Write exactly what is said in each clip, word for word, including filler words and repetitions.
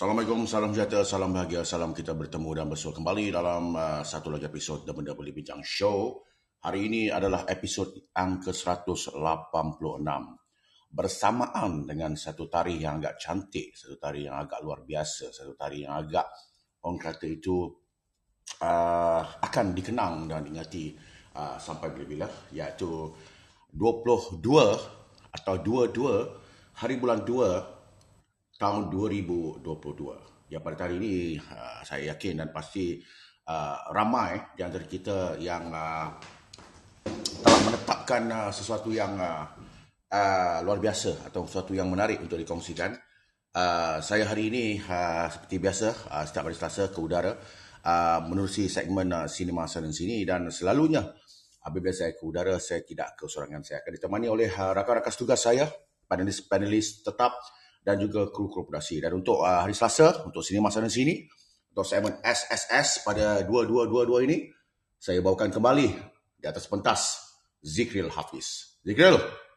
Assalamualaikum, salam sejahtera, salam bahagia, salam kita bertemu dan bersua kembali dalam uh, satu lagi episod The Benda Boleh Bincang Show. Hari ini adalah episod yang ke seratus lapan puluh enam. Bersamaan dengan satu tarikh yang agak cantik, satu tarikh yang agak luar biasa, satu tarikh yang agak, orang kata itu, uh, akan dikenang dan diingati uh, sampai bila-bila, iaitu dua puluh dua atau dua puluh dua hari bulan dua tahun dua ribu dua puluh dua. Ya, pada hari ini uh, saya yakin dan pasti uh, ramai di antara kita yang uh, telah menetapkan uh, sesuatu yang uh, uh, luar biasa atau sesuatu yang menarik untuk dikongsikan. Uh, saya hari ini uh, seperti biasa uh, setiap hari Selasa ke udara uh, menerusi segmen uh, Sinema Sana Sini, dan selalunya apabila saya ke udara saya tidak kesorangan. Saya akan ditemani oleh uh, rakan-rakan tugas saya, panelis-panelis tetap dan juga kru-kru produksi. Dan untuk uh, hari Selasa, untuk Sinema Sana Sini, untuk segmen S S S pada dua ribu dua puluh dua ini, saya bawakan kembali di atas pentas Zikril Hafiz. Zikril.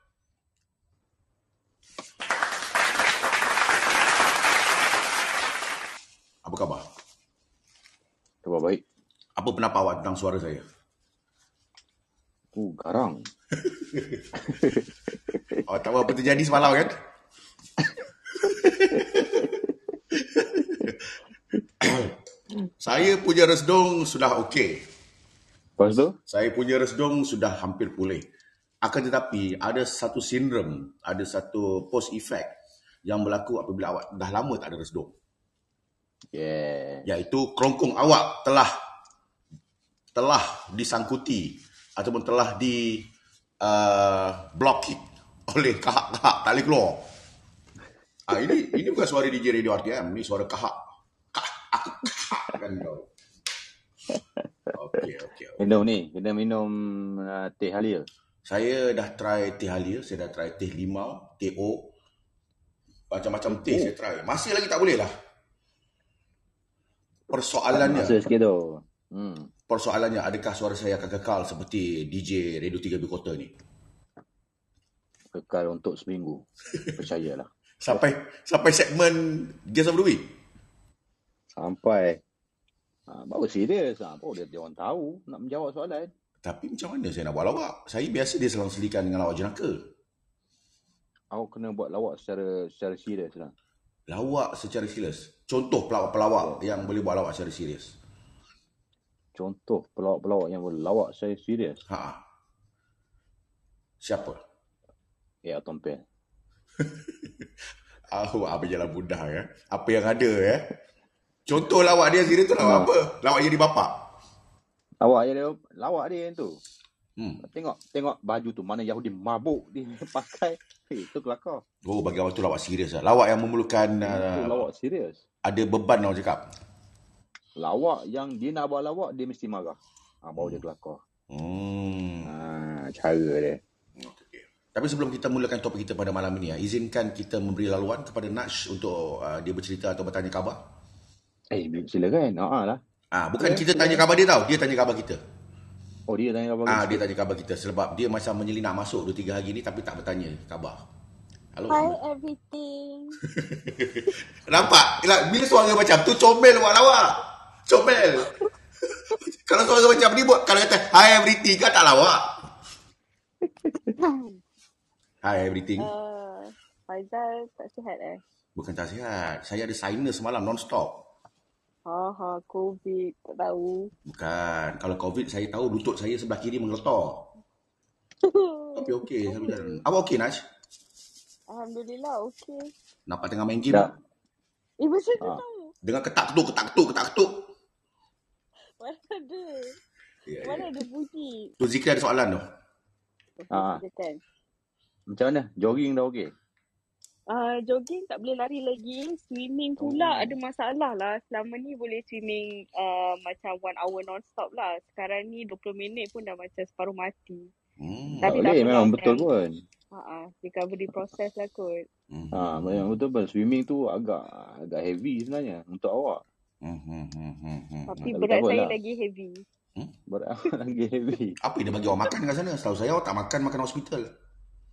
Apa khabar? Khabar baik. Apa pendapat awak tentang suara saya? Oh, garang. Awak tahu apa terjadi semalam kan? Saya punya resdung sudah okey. Lepas tu? Saya punya resdung sudah hampir pulih. Akan tetapi ada satu sindrom, ada satu post effect yang berlaku apabila awak dah lama tak ada resdung. Yeah. Iaitu kerongkong awak telah telah disangkuti ataupun telah di uh, blockade oleh kahak-kahak, tak boleh keluar. Ah, ini ini bukan suara D J Radio R T M, ini suara kahak. Kahak, aku kahak kan kau. Okey, okey. Okay. Minum ni, kena minum uh, teh halia. Saya dah try teh halia, saya dah try teh limau, teh o, macam-macam teh oh. saya try. Masih lagi tak boleh lah. Persoalannya, masa sikit tu. Hmm. Persoalannya, adakah suara saya akan kekal seperti D J Radio tiga B Kota ni? Kekal untuk seminggu. Percayalah. Sampai sampai segmen Guest of the Week? Sampai. Ha, baru serius. Ha, baru dia, dia orang tahu nak menjawab soalan. Tapi macam mana saya nak buat lawak? Saya biasa dia selang-selikan dengan lawak jenaka. Awak kena buat lawak secara secara serius lah. Lawak secara serius? Contoh pelawak-pelawak yeah. yang boleh buat lawak secara serius. Contoh pelawak-pelawak yang boleh lawak secara serius? Ha. Siapa? Ya, Tom Pen. Oh, apa jalan mudah ya. Apa yang ada ya. Contoh lawak dia serius tu lawak apa? Lawak jadi bapak. Lawak dia, lawak dia yang tu. Hmm. Tengok tengok baju tu, mana Yahudi mabuk dia pakai. Hey, itu kelakar. Oh, bagi awak tu lawak serius lah. Lawak yang memerlukan uh, lawak serius. Ada beban orang cakap. Lawak yang dia nak buat lawak, dia mesti marah. Ha, baru hmm. dia kelakar. Hmm. Ha, cara dia. Okay. Tapi sebelum kita mulakan topik kita pada malam ini, ya, izinkan kita memberi laluan kepada Naj untuk uh, dia bercerita atau bertanya khabar. Eh, silakan. Ha lah. Ah, bukan yeah, kita tanya khabar dia tau, dia tanya khabar kita. Oh, dia tanya khabar ah, kita. Dia tanya khabar kita sebab dia macam menyelinap masuk dua tiga hari ni tapi tak bertanya khabar. Halo. Hi everything. Nampak? Bila suara macam tu comel buat lawak. Comel. Kalau suara macam ni buat, kalau kata hi everything kan tak lawak. Hi everything. Uh, Faizal tak sihat eh? Bukan tak sihat. Saya ada sinus semalam non-stop. Ha ha, COVID, tak tahu. Bukan. Kalau COVID saya tahu lutut saya sebelah kiri mengeletar. Tapi okey, saya berjalan. Awak okey, Naj? Alhamdulillah okey. Nampak tengah main game? Tak. Eh, macam tu Ha. tahu? Dengar ketak-ketuk, ketak-ketuk, ketak-ketuk. Mana ada? Ya, Mana ya. ada bunyi? Tu Zikri ada soalan tu. Ha. Silakan. Macam mana? Jogging dah okey? Uh, jogging tak boleh lari lagi. Swimming pula oh. ada masalah lah. Selama ni boleh swimming uh, macam one hour non-stop lah. Sekarang ni dua puluh minit pun dah macam separuh mati. Hmm. Tak boleh, memang betul pun. Ha, recovery process lah kot. Hmm. Ha, memang betul pun. Swimming tu agak agak heavy sebenarnya untuk awak. Hmm, hmm, hmm, hmm, hmm. Tapi Tak berat boleh saya lah. lagi heavy. Berat awak lagi heavy. Apa dia bagi awak makan kat sana? Setahu saya awak tak makan makan hospital.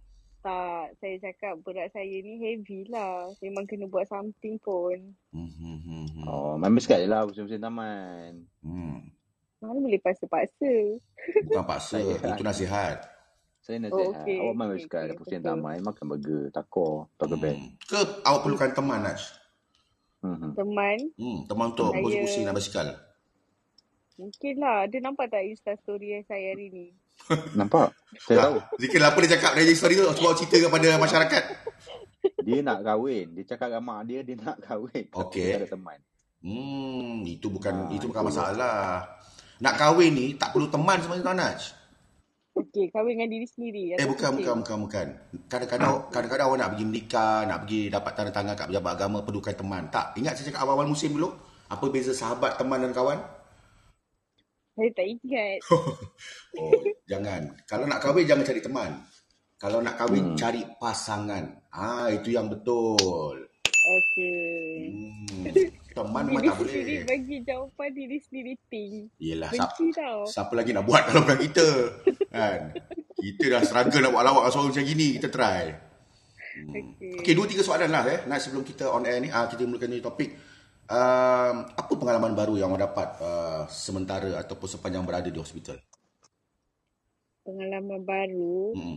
Tak, saya cakap berat saya ni heavy lah. Memang kena buat something pun. Hmm, hmm, hmm, hmm. Oh, main bisikal je lah pusing-pusing taman. Hmm. Mana boleh paksa-paksa. Bukan paksa, Saya- itu nasihat. Saya Oh, nasihat. okey, Awak main okey, bisikal, okey, pusing betul. taman, makan burger, takor, Taco Bell. Hmm. Ke awak perlukan teman, Naj? Hmm. hmm. Teman, Hmm, teman untuk Saya- pusing-pusing naik basikal. mungkin lah. Dia nampak tak Instastory yang saya hari ni? Nampak? Saya tahu. Zikir, apa dia cakap dari story tu? Cuba cerita kepada masyarakat. Dia nak kahwin. Dia cakap dengan mak dia, dia nak kahwin. Tapi Okey. Dia tak ada teman. Hmm, itu bukan Ah, itu bukan itu. masalah. Nak kahwin ni tak perlu teman sebenarnya, Tuan Naj. Okey, kahwin dengan diri sendiri. Eh atau bukan kucing? bukan bukan bukan. Kadang-kadang kadang-kadang awak nak pergi menikah, nak pergi dapat tanda tangan kat pejabat agama, perlukan teman. Tak, ingat saya cakap awal-awal musim dulu, apa beza sahabat, teman dan kawan? Saya tak ingat. Oh, jangan. Kalau nak kahwin jangan cari teman. Kalau nak kahwin Hmm. cari pasangan. Ah, itu yang betul. Okey. Hmm. Teman memang Diri tak sendiri boleh. bagi jawapan diri sendiri think. Yelah, siapa, Benci tau. siapa lagi nak buat kalau bukan kita? Kan? Kita dah struggle nak buat lawak suara macam gini, kita try. Hmm. Okey. Okey, dua tiga soalan lah eh. Nak sebelum kita on air ni, ah, kita mulakan ni topik. Um, apa pengalaman baru yang awak dapat uh, sementara ataupun sepanjang berada di hospital? Pengalaman baru. Hmm.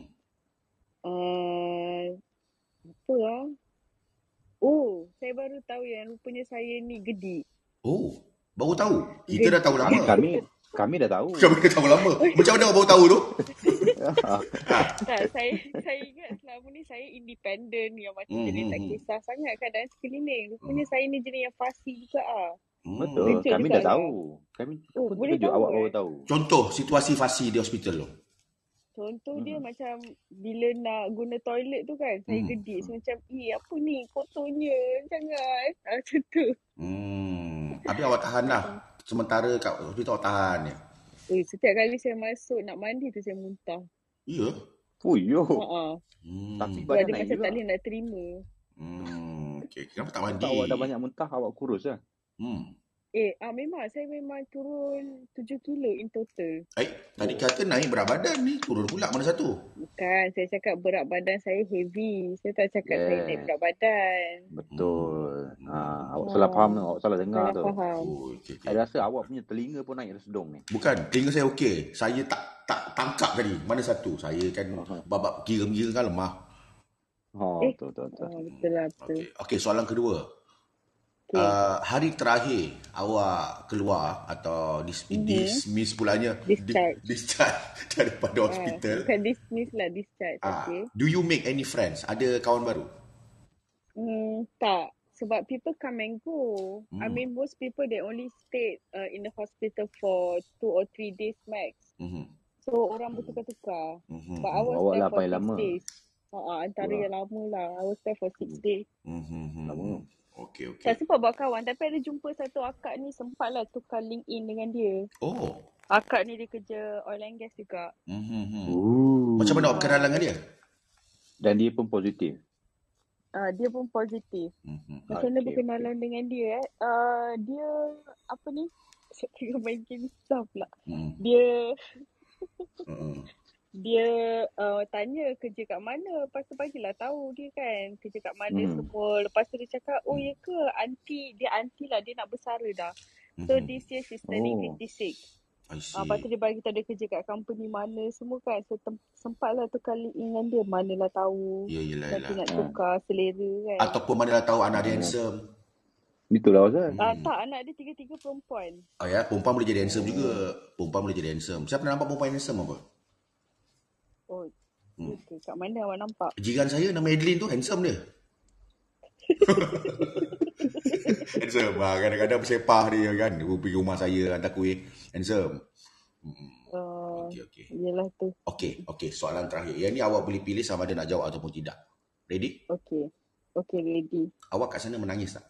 Uh, apa lah? Oh, saya baru tahu yang rupanya saya ni gedik. Oh, baru tahu. Kita dah tahu Kami, lama. kami, kami dah tahu. Kami dah tahu lama. Macam mana awak baru tahu tu? Tak, saya saya ingat selama ni saya independent yang macam Hmm, jenis hmm, tak hmm. kisah sangat keadaan sekeliling. Rupanya saya ni jenis yang fussy juga ah. Hmm. Betul. Kejut Kami juga dah lah. tahu. Kami Oh, pun boleh terkejut tahu awak eh? baru tahu. Contoh situasi fasi di hospital tu. Contoh dia Hmm. macam bila nak guna toilet tu kan, saya Hmm. gedik. So macam, eh apa ni kotornya, jangan. Ah, macam tu. Hmm. Habis awak tahan lah. Sementara kat hospital awak tahan je. Eh, setiap kali saya masuk nak mandi tu saya muntah. Ya. Oh, yo. Ha-ha. Hmm. Tapi Tu badan ada naik macam juga. tak boleh nak terima. Hmm. Okay. Kenapa tak Tak mandi? awak dah banyak muntah, awak kurus lah. Hmm. Eh, ah memang saya memang turun tujuh kilo in total. Eh, tadi kata naik berat badan ni. Turun pula mana satu? Bukan, saya cakap berat badan saya heavy. Saya tak cakap saya naik Yes. berat badan. Betul. Hmm. Ha, awak Ah, salah faham tu. Awak salah dengar salah tu. faham. Oh, okay, okay. Saya rasa awak punya telinga pun naik sedung ni. Bukan, telinga saya okey. Saya tak tak tangkap tadi. Mana satu? Saya kan Aha. babak kira-kira kan lemah. Oh, Eh. betul, betul, betul. Oh, betul lah, betul. Okey, okey, soalan kedua. Okay. Uh, hari terakhir awak keluar atau dis- Mhm. dismiss pulanya di- Discharge. discharge daripada Ah, hospital. bukan dismiss lah, discharge. Ah, Okay. do you make any friends? Ada kawan baru? Hmm, tak. Sebab people come and go. I Hmm. mean, most people, they only stay uh, in the hospital for two or three days max. Mhm. So, orang bertukar-tukar. Mhm. But I was Awak there lah for paling six lama. days. Uh, antara Wah. yang lama lah. I was there for six days. Mhm. Lama. Okey, okey. Tak sempat buat kawan. Tapi ada jumpa satu akak ni, sempatlah tukar LinkedIn dengan dia. Oh. Akak ni dia kerja oil and gas juga. Mhm. Ooh. Macam mana awak berkenalan dengan dia? Dan dia pun positif. Uh, dia pun positif. Mhm. Macam mana Okey, berkenalan dengan dia eh? Uh, dia, apa ni? Saya tengah main game staff pula. Mhm. Dia, Mhm. dia uh, tanya kerja kat mana. Lepas tu bagilah tahu dia kan. Kerja kat mana Hmm. semua. Lepas tu dia cakap, oh ya ke? Aunty, dia aunty lah. Dia nak bersara dah. So Mhm. this year she's turning Oh. fifty-six. I see. Uh, lepas tu dia bagi tahu dia kerja kat company mana semua kan. So tem- sempatlah tukar link dengan dia. Manalah tahu. Ya, yelah, Nanti yelah. nak Ah. tukar selera kan. Ataupun mana dah tahu anak dia Oh. handsome. Itulah Ustaz. Ah, Hmm. tak, anak dia tiga-tiga perempuan. Oh ya, perempuan boleh jadi handsome Oh. juga. Perempuan boleh jadi handsome. Saya pernah nampak perempuan handsome apa? Oh, Hmm. okay. Kat mana awak nampak? Jiran saya nama Adeline tu handsome dia. Handsome. Ah, kadang-kadang bersepah dia kan. Dia pergi rumah saya hantar kuih. Handsome. Hmm. Uh, Okey, okey. yelah tu. Okey, okey. Soalan terakhir. Yang ni awak boleh pilih sama ada nak jawab ataupun tidak. Ready? Okay. Okay, ready. Awak kat sana menangis tak?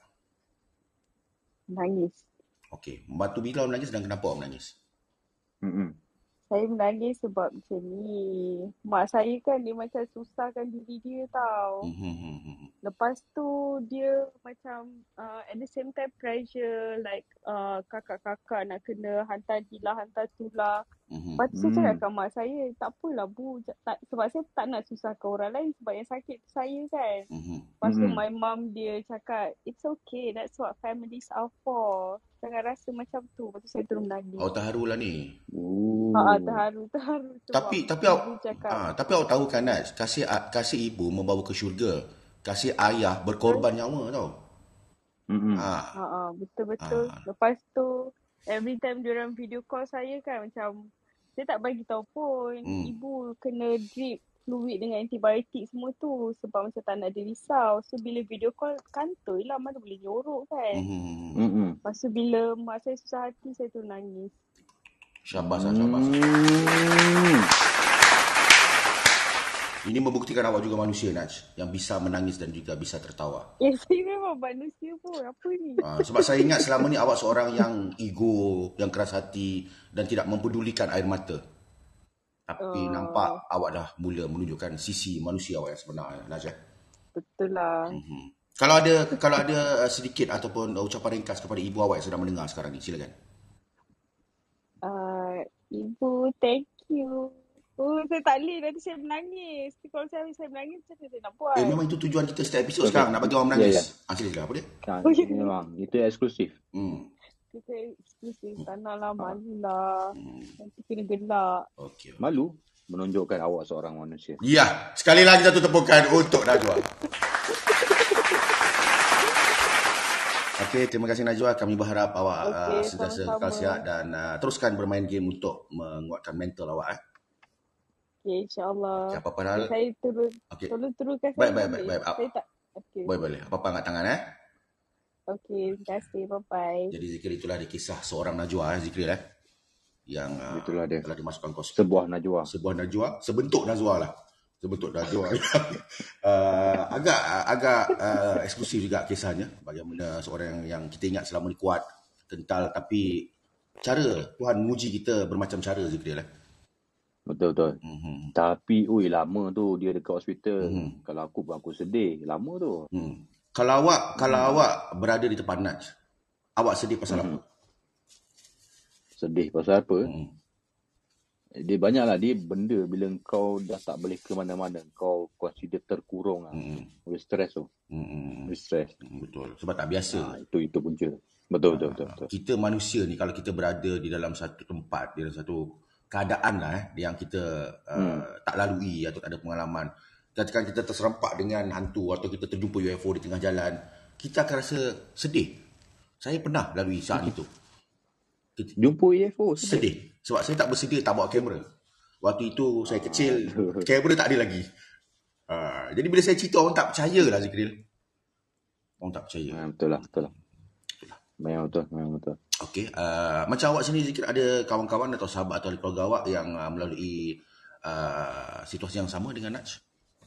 Nangis. Okey. Batu bilau menangis dan kenapa awak menangis? Mm-mm. Saya menangis sebab macam ni. Mak saya kan dia macam susahkan diri dia tau. Hmm. Lepas tu dia macam uh, at the same time pressure like uh, kakak-kakak nak kena hantar ni lah, hantar tu lah. Hmm. Lepas tu saya Hmm. cakap kat mak saya, tak apalah bu, ja- tak, sebab saya tak nak susahkan orang lain sebab yang sakit tu saya kan. Hmm. Lepas tu Hmm. my mum dia cakap, it's okay, that's what families are for. Jangan rasa macam tu. Lepas tu saya terus menangis. Awak terharu lah ni. Ha, Oh. terharu, terharu sebab Tapi tapi ibu awak cakap, ah, tapi awak tahu kan Naj, kasih kasih ibu membawa ke syurga. Kasih ayah berkorban nyawa tau. Hmm. Ah. ha, ha, betul-betul. Ah. Lepas tu, every time diorang video call saya kan macam, saya tak bagi tahu pun, Hmm. ibu kena drip fluid dengan antibiotik semua tu sebab macam tak nak dia risau. So bila video call, kantoi lah, mana boleh jorok kan. Hmm. Hmm. Lepas tu bila mak saya susah hati, saya tu nangis. Syabas lah, syabas lah. Hmm. Ini membuktikan awak juga manusia Naj, yang bisa menangis dan juga bisa tertawa. Eh, saya memang manusia pun. Apa ni? Ah, sebab saya ingat selama ni awak seorang yang ego, yang keras hati dan tidak mempedulikan air mata. Tapi Oh, nampak awak dah mula menunjukkan sisi manusia awak yang sebenar, Naj. eh? betul lah. Mhm. Kalau ada kalau ada uh, sedikit ataupun uh, ucapan ringkas kepada ibu awak yang sedang mendengar sekarang ni, silakan. Uh, Ibu, thank you. Oh, saya tak boleh. Nanti saya menangis. Nanti kalau saya, saya menangis, macam mana saya nak buat? Eh, memang itu tujuan kita setiap episod Okay. sekarang, nak bagi orang Ya, menangis. ya. Ah, silakan, apa dia? Nah, Oh, ya. memang itu eksklusif. Hmm. Kita eksklusif. Tak nak lah, Ha. malu lah. Hmm. Nanti kena gelak. Okey. Malu menunjukkan awak seorang manusia. Ya, sekali lagi satu tepukan untuk Najwa. Okey, terima kasih Najwa. Kami berharap awak uh, Okey, sentiasa sama-sama. kekal sihat dan uh, teruskan bermain game untuk menguatkan mental awak. Eh. Okay, insyaAllah. Okay, apa-apa Okay, hal. saya turun. Okey. Tolong turunkan saya Baik, baik, baik, boleh? baik. Ah, Saya tak. Okay. Boleh, boleh. Apa-apa angkat tangan eh. Okay, terima kasih. Bye-bye. Jadi Zikri itulah dia kisah seorang Najwa eh, Zikri eh. Yang uh, Itulah dia. telah dimasukkan kos Sebuah najwa. sebuah Najwa, sebentuk Najwa lah. Sebentuk Najwa. uh, agak agak uh, eksklusif juga kisahnya. Bagaimana seorang yang, yang kita ingat selama ni kuat, kental, tapi cara Tuhan menguji kita bermacam cara Zikri lah. Betul-betul. Mm-hmm. Tapi, ui lama tu dia dekat hospital. Mhm. Kalau aku pun aku sedih. Lama tu. Hmm. Kalau awak kalau Hmm. awak berada di tempat Naj, awak sedih pasal Mhm. apa? Sedih pasal apa? Hmm. Dia banyak lah. Dia benda bila kau dah tak boleh ke mana-mana. Kau consider terkurung lah. Hmm. With stress tu. Hmm. With stress. Hmm. Betul. Sebab tak biasa. Ha, itu itu punca. Betul, betul, betul, betul. Kita manusia ni kalau kita berada di dalam satu tempat, di dalam satu keadaan lah eh, yang kita uh, Hmm. tak lalui atau tak ada pengalaman, katakan kita terserempak dengan hantu atau kita terjumpa U F O di tengah jalan, kita akan rasa sedih. Saya pernah lalui saat itu. Kita Jumpa U F O sedih. sedih sebab saya tak bersedia, tak bawa kamera. Waktu itu saya kecil, Aduh. kamera tak ada lagi. Uh, jadi bila saya cerita, orang tak percaya lah Zikril. Orang tak percaya. Ha, betul lah, betul lah. Memang betul, memang betul. Okey, uh, macam awak sendiri Zikir, ada kawan-kawan atau sahabat atau ahli keluarga awak yang uh, melalui uh, situasi yang sama dengan Naj?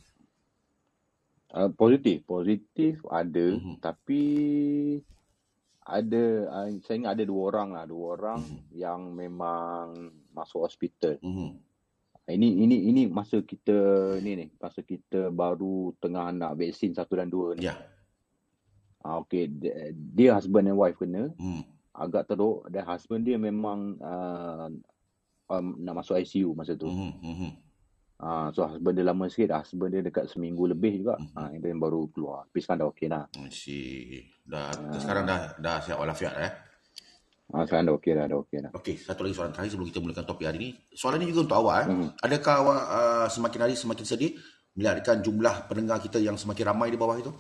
Uh, positif, positif ada, Mhm. tapi ada, uh, saya ingat ada dua orang lah, dua orang Mhm. yang memang masuk hospital. Mhm. Ini ini ini masa kita ni ni, masa kita baru tengah nak vaksin satu dan dua ni. Ya. Ah, okey, dia, dia husband and wife kena, Hmm. agak teruk, dan husband dia memang uh, um, nak masuk I C U masa tu. Mhm. Mhm. Ah, so husband dia lama sikit, husband dia dekat seminggu lebih juga. Mhm. Ah, dia baru keluar. Tapi sekarang dah okey lah. I see. Dah Ah, sekarang dah dah sihat walafiat eh. ah, sekarang dah okey dah, dah okey dah. Okey, satu lagi soalan terakhir sebelum kita mulakan topik hari ini. Soalan ini juga untuk awak eh. Mhm. Adakah awak uh, semakin hari semakin sedih melihatkan jumlah pendengar kita yang semakin ramai di bawah itu?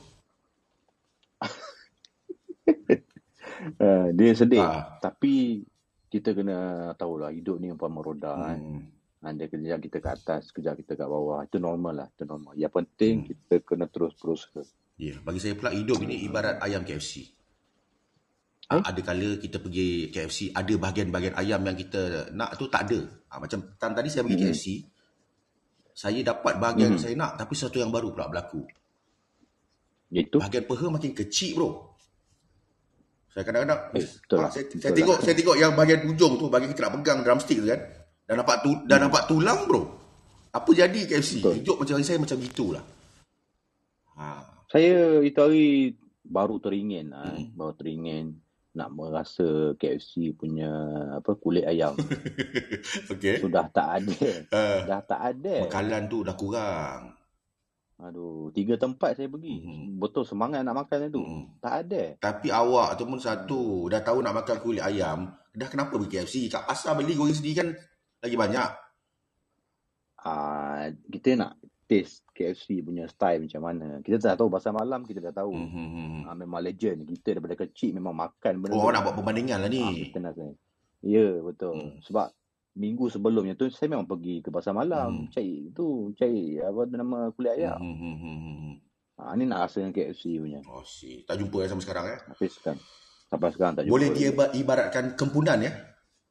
Uh, dia sedih, Ah. tapi kita kena tahulah hidup ni umpama roda kan. Hmm. Ada kejap kita kat atas, kejap kita kat bawah. Itu normal lah, itu normal. Yang penting Hmm. kita kena terus berusaha. Ya, yeah. Bagi saya pula hidup ini ibarat ayam K F C. Ah, Eh? ada kala kita pergi K F C, ada bahagian-bahagian ayam yang kita nak tu tak ada. Ah, macam time tadi saya pergi Mhm. K F C, saya dapat bahagian Mhm. saya nak tapi satu yang baru pula berlaku. Itu Bahagian peha makin kecil bro. Saya kadang-kadang eh, betul ah, lah, saya, saya betul lah. tengok saya tengok yang bahagian hujung tu, bahagian kita nak pegang drumstick tu kan. Dah nampak tu, dah Hmm. nampak tulang bro. Apa jadi K F C? Betul. Hidup macam saya macam gitulah. Ha. Saya itu hari baru teringin, ah, Mm-mm. baru teringin nak merasa K F C punya apa kulit ayam. Okey. Sudah tak ada. Uh, Dah tak ada. Bekalan tu dah kurang. Aduh, tiga tempat saya pergi. Mm-mm. Betul semangat nak makan tu. Mm-mm. Tak ada. Tapi awak tu pun satu, dah tahu nak makan kulit ayam, dah kenapa pergi K F C? Kat pasar beli goreng sendiri kan lagi banyak. Ah, kita nak taste K F C punya style macam mana. Kita dah tahu pasal malam, kita dah tahu. Mm-hmm. Ah, memang legend. Kita daripada kecil memang makan benda Oh, tu. nak buat perbandingan lah Ah, ni. kita nak saya. Ya, betul. Hmm. Sebab minggu sebelumnya tu saya memang pergi ke pasar malam, Hmm. cari tu, cari apa tu nama kulit ayam. Mm-hmm. Ah, ni nak rasa dengan K F C punya. Oh, si. Tak jumpa sama sekarang eh. Tapi sekarang, sampai sekarang tak jumpa. Boleh lagi. dia ibaratkan kempunan ya?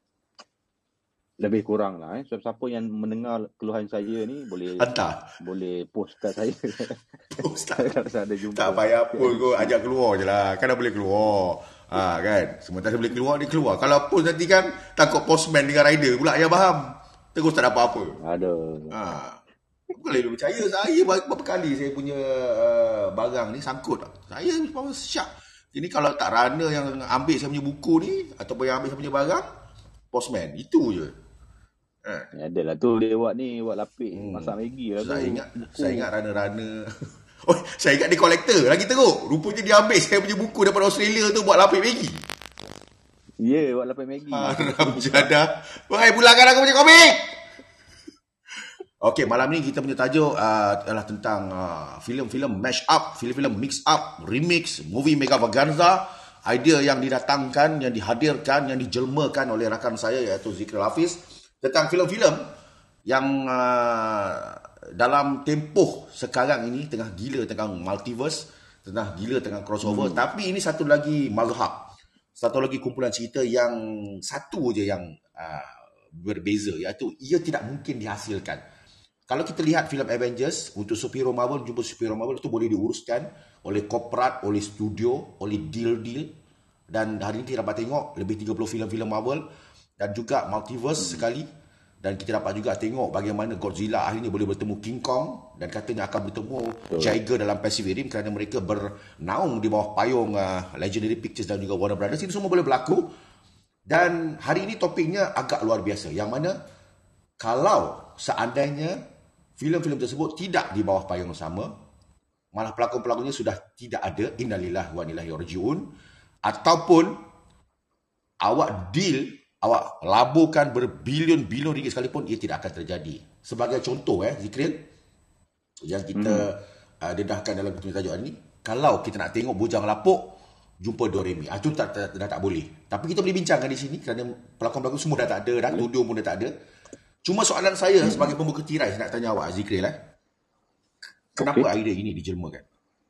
Lebih kurang lah. Eh. Siapa yang mendengar keluhan saya ni boleh Hantar. boleh post kat saya. Ustaz. Kalau ada jumpa. Tak payah pun kot, ajak keluar je lah. Kan dah boleh keluar. Ha, kan? Sementara boleh keluar, dia keluar. Kalau post nanti kan, takut postman dengan rider pula yang faham. Terus tak ada apa-apa. Aduh. Ha. Bukan boleh percaya. Saya berapa kali saya punya uh, barang ni sangkut. Saya memang syak. Ini kalau tak runner yang ambil saya punya buku ni, ataupun yang ambil saya punya barang, postman. Itu je. Ha. Ya, adalah tu dia buat ni, buat lapik, Hmm. masak Maggi lah tu. Saya ingat, Buku. saya ingat runner-runner. Oh, saya ingat dia kolektor. Lagi teruk. Rupanya dia ambil saya punya buku daripada Australia tu buat lapik Maggi. Ya, buat lapik Maggi. Haram jadah. Wahai, pulangkan aku punya komik. Okey, malam ni kita punya tajuk uh, adalah tentang uh, filem-filem mash up, filem-filem mix up, remix, movie Megavaganza. Idea yang didatangkan, yang dihadirkan, yang dijelmakan oleh rakan saya iaitu Zikril Hafiz tentang filem-filem yang uh, dalam tempoh sekarang ini tengah gila tentang multiverse, tengah gila tengah crossover. Hmm. Tapi ini satu lagi mazhab, satu lagi kumpulan cerita yang satu je yang uh, berbeza, iaitu ia tidak mungkin dihasilkan. Kalau kita lihat filem Avengers, untuk superhero Marvel, jumpa superhero Marvel itu boleh diuruskan oleh korporat, oleh studio, oleh deal-deal. Dan hari ini kita dapat tengok lebih tiga puluh filem-filem Marvel dan juga multiverse hmm. sekali. Dan kita dapat juga tengok bagaimana Godzilla akhirnya boleh bertemu King Kong dan katanya akan bertemu Jaeger dalam Pacific Rim kerana mereka bernaung di bawah payung uh, Legendary Pictures dan juga Warner Brothers. Itu semua boleh berlaku. Dan hari ini topiknya agak luar biasa, yang mana kalau seandainya filem-filem tersebut tidak di bawah payung sama, malah pelakon-pelakonnya sudah tidak ada, innalillahi wa inna ilaihi raji'un, ataupun awak deal, awak laburkan berbilion-bilion ringgit sekalipun, ia tidak akan terjadi. Sebagai contoh eh Zikril, yang kita hmm. uh, dedahkan dalam kita tajuk hari ni, kalau kita nak tengok Bujang Lapuk jumpa Doremi, ah, itu tak, tak, dah tak boleh. Tapi kita boleh bincangkan di sini kerana pelakon-pelakon semua dah tak ada, dah studio pun dah tak ada. Cuma soalan saya hmm. sebagai pembuka tirai, saya nak tanya awak Zikril eh. Kenapa okay. idea ini dijelmakan?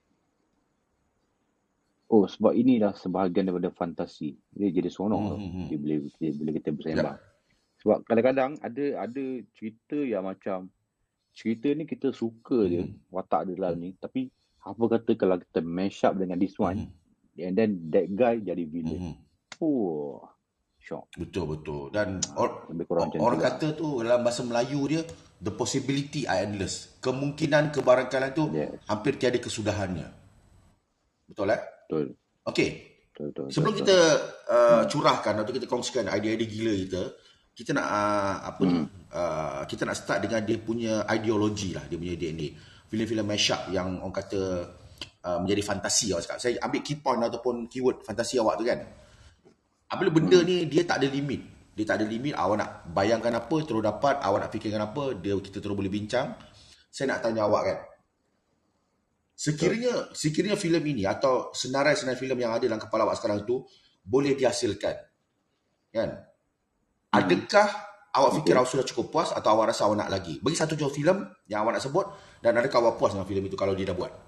Oh, sebab ini dah sebahagian daripada fantasi. Dia jadi seronok hmm, tu. Hmm. Dia boleh dia boleh kita bersembang. Ya. Sebab kadang-kadang ada ada cerita yang macam cerita ni kita suka hmm. je watak dia dalam ni, tapi apa kata kalau kita mash up dengan this one hmm. and then that guy jadi villain. Hmm. Oh. Shock. Betul-betul. Dan or, or, orang juga. kata tu dalam bahasa Melayu dia, the possibility are endless. Kemungkinan kebarangkalian tu yes. hampir tiada kesudahannya. Betul eh? Betul. Okey. Betul, betul, Sebelum betul, kita betul. Uh, curahkan atau kita kongsikan idea-idea gila kita, kita nak uh, apa hmm. ni? Uh, kita nak start dengan dia punya ideologi lah, dia punya D N A. Filem-filem mashup yang orang kata uh, menjadi fantasi awak cakap. Saya ambil key point ataupun keyword fantasi awak tu kan. Apabila benda hmm. ni dia tak ada limit. Dia tak ada limit, awak nak bayangkan apa terus dapat, awak nak fikirkan apa, dia kita terus boleh bincang. Saya nak tanya awak kan. Sekiranya sekiranya filem ini atau senarai-senarai filem yang ada dalam kepala awak sekarang tu boleh dihasilkan. Kan? Hmm. Adakah awak fikir okay. awak sudah cukup puas atau awak rasa awak nak lagi? Bagi satu contoh filem yang awak nak sebut dan adakah awak puas dengan filem itu kalau dia dah buat?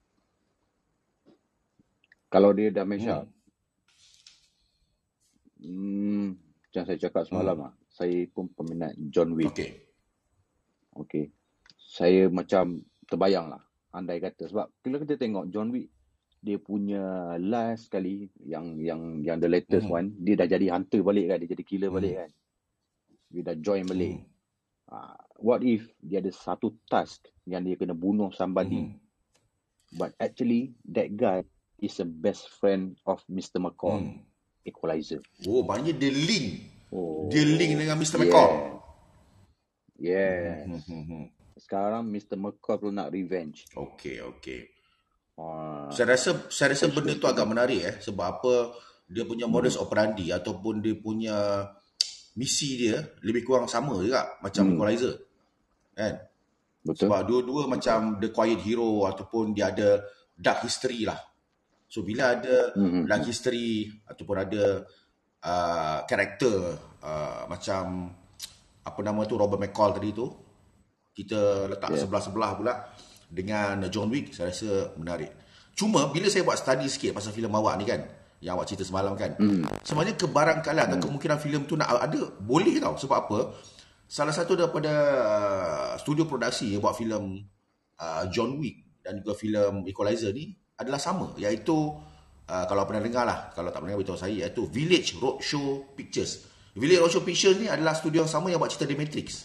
Kalau dia dah mash up. Hmm. Hmm, macam saya cakap semalam hmm. lah, saya pun peminat John Wick. Okey. Okey. Saya macam terbayang lah, andai kata. Sebab bila kita tengok John Wick, dia punya last kali, yang yang yang the latest hmm. one, dia dah jadi hunter balik kan, dia jadi killer hmm. balik kan. dia dah join balik. Hmm. Uh, what if dia ada satu task yang dia kena bunuh somebody, Hmm. but actually that guy is a best friend of Mister McCall, Hmm. Equalizer. Oh, maknanya dia link. Oh, Dia link dengan Mister yeah. McCall. Yes. Hmm, hmm, hmm. Sekarang Mister McCall perlu nak revenge. Okey, okey. Uh, Saya rasa saya rasa benda tu agak ni. menarik eh sebab apa dia punya modus Hmm. operandi ataupun dia punya misi dia lebih kurang sama juga macam Hmm. Equalizer. Kan? Betul. Sebab dua-dua Betul. macam the quiet hero ataupun dia ada dark history lah. So bila ada Hmm. dark history ataupun ada uh, karakter uh, macam apa nama tu Robert McCall tadi tu, kita letak Yeah. sebelah-sebelah pula dengan John Wick, saya rasa menarik. Cuma bila saya buat study sikit pasal filem awak ni kan, yang awak cerita semalam kan, Hmm. sebenarnya kebarangkalian atau Hmm. kemungkinan filem tu nak ada, boleh tau. Sebab apa? Salah satu daripada uh, studio produksi yang buat filem uh, John Wick dan juga filem Equalizer ni adalah sama, iaitu uh, kalau pernah dengar lah, kalau tak pernah beritahu saya, iaitu Village Roadshow Pictures. Village Roadshow Pictures ni adalah studio yang sama yang buat cerita The Matrix.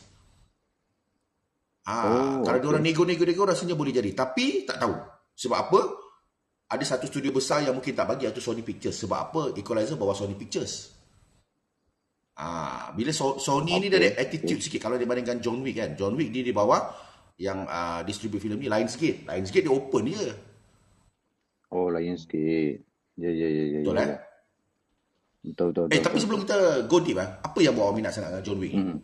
Ah, Oh, kalau okay. diorang nego-nego-nego rasanya boleh jadi, tapi tak tahu. Sebab apa? Ada satu studio besar yang mungkin tak bagi, iaitu Sony Pictures. Sebab apa? Equalizer bawa Sony Pictures. Ah, bila so- Sony ni dia ada Okay. attitude Okay. sikit kalau dibandingkan John Wick kan. John Wick dia di bawah yang uh, distribute filem ni Lionsgate. Lionsgate dia open je. Oh, Lionsgate. Ya, ya, ya, ya. Betul ya, eh? ya. Betul, betul, Eh, betul. tapi betul, sebelum betul. kita go deep eh, apa yang buat awak minat sangat dengan John Wick ni? Hmm.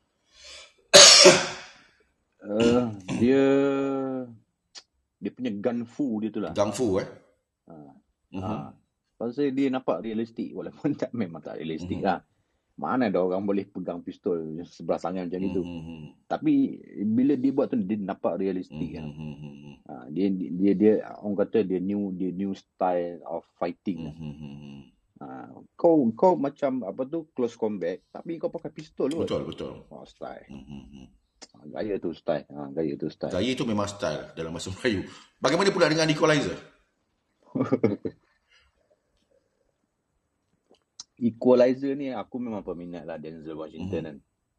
Uh, dia dia punya gun fu dia tu lah. Kung Fu eh? Ha. Mhm. Ha. Pasal dia nampak realistik walaupun tak memang tak realistik Mhm. lah. Mana ada orang boleh pegang pistol sebelah tangan macam itu. Mhm. Tapi bila dia buat tu dia nampak realistik kan. Mhm. Ha, dia dia dia orang kata dia new dia new style of fighting lah. Mhm. Ha, kau kau macam apa tu close combat tapi kau pakai pistol kot. Betul, betul. Oh, style. Mhm. Gaya tu style. Ha, gaya tu style. Gaya itu memang style dalam bahasa Melayu. Bagaimana pula dengan Equalizer? Equalizer ni aku memang peminat lah Denzel Washington Mhm. kan.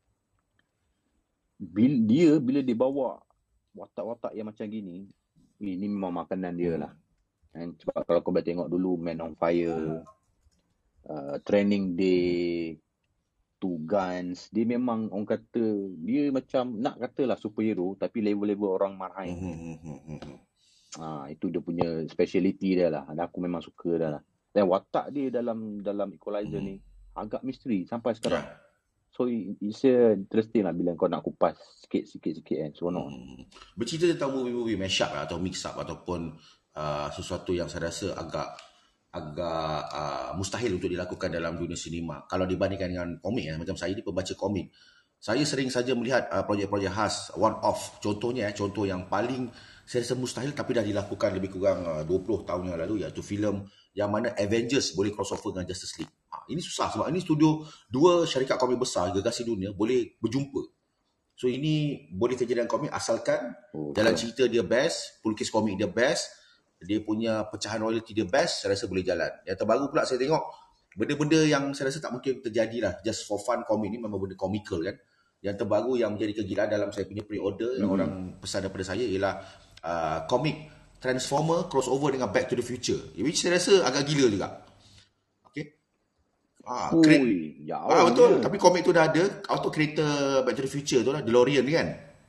Bila, dia bila dia bawa watak-watak yang macam gini, ini memang makanan dia lah. And sebab kalau kau boleh tengok dulu Man on Fire, uh, Training Day, Two Guns, dia memang orang kata dia macam nak katalah superhero tapi level-level orang marhai. Mhm. Ah, itu dia punya speciality dia lah. Dan aku memang suka dah lah. Dan watak dia dalam dalam Equalizer Mhm. ni agak misteri sampai sekarang. Ya. So it's uh, interesting lah bila kau nak kupas sikit-sikit-sikit kan. Seronok. Hmm. Bercerita tentang movie-movie mashup atau mix up ataupun uh, sesuatu yang saya rasa agak agak uh, mustahil untuk dilakukan dalam dunia sinema. Kalau dibandingkan dengan komik eh, macam saya ni pembaca komik, saya sering saja melihat uh, projek-projek khas one off. Contohnya eh, contoh yang paling saya rasa mustahil tapi dah dilakukan lebih kurang uh, dua puluh tahun yang lalu, iaitu filem yang mana Avengers boleh crossover dengan Justice League. Ha, ini susah sebab ini studio dua syarikat komik besar gegasi dunia boleh berjumpa. So ini boleh terjadi dalam komik asalkan Oh, jalan betul. cerita dia best, pelukis komik dia best, dia punya pecahan royalty dia best, saya rasa boleh jalan. Yang terbaru pula saya tengok benda-benda yang saya rasa tak mungkin terjadi lah, just for fun komik ni memang benda comical kan. Yang terbaru yang menjadi kegilaan dalam saya punya pre-order yang Mhm. orang pesan daripada saya ialah uh, komik Transformer crossover dengan Back to the Future, which saya rasa agak gila juga. Okay. Ah, create, Ui, ah jauh betul. je. Tapi komik tu dah ada. Auto creator Back to the Future tu lah, DeLorean ni kan.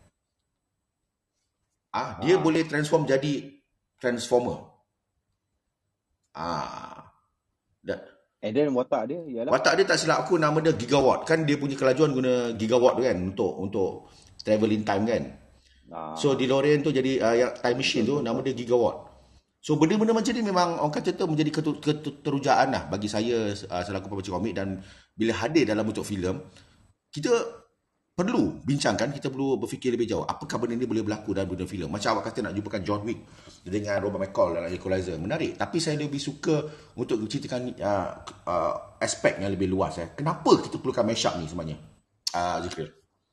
Ah, dia Ah. boleh transform jadi Transformer. Ah, da, And then watak dia ialah watak dia tak silap aku nama dia Gigawatt. Kan dia punya kelajuan guna Gigawatt tu kan untuk untuk travel in time kan. ah, So DeLorean tu jadi uh, yang time machine tu betul, nama betul. dia Gigawatt. So benda-benda macam ni memang orang kata tu menjadi ketu- keterujaan lah bagi saya uh, selaku pembaca komik, dan bila hadir dalam bentuk filem, kita perlu bincangkan, kita perlu berfikir lebih jauh. Apakah benda ni boleh berlaku dalam dunia filem? Macam awak kata nak jumpakan John Wick dengan Robert McCall dalam Equalizer. Menarik. Tapi saya lebih suka untuk ceritakan uh, uh, aspek yang lebih luas. Eh. Kenapa kita perlukan mashup ni sebenarnya? Uh, Zikri.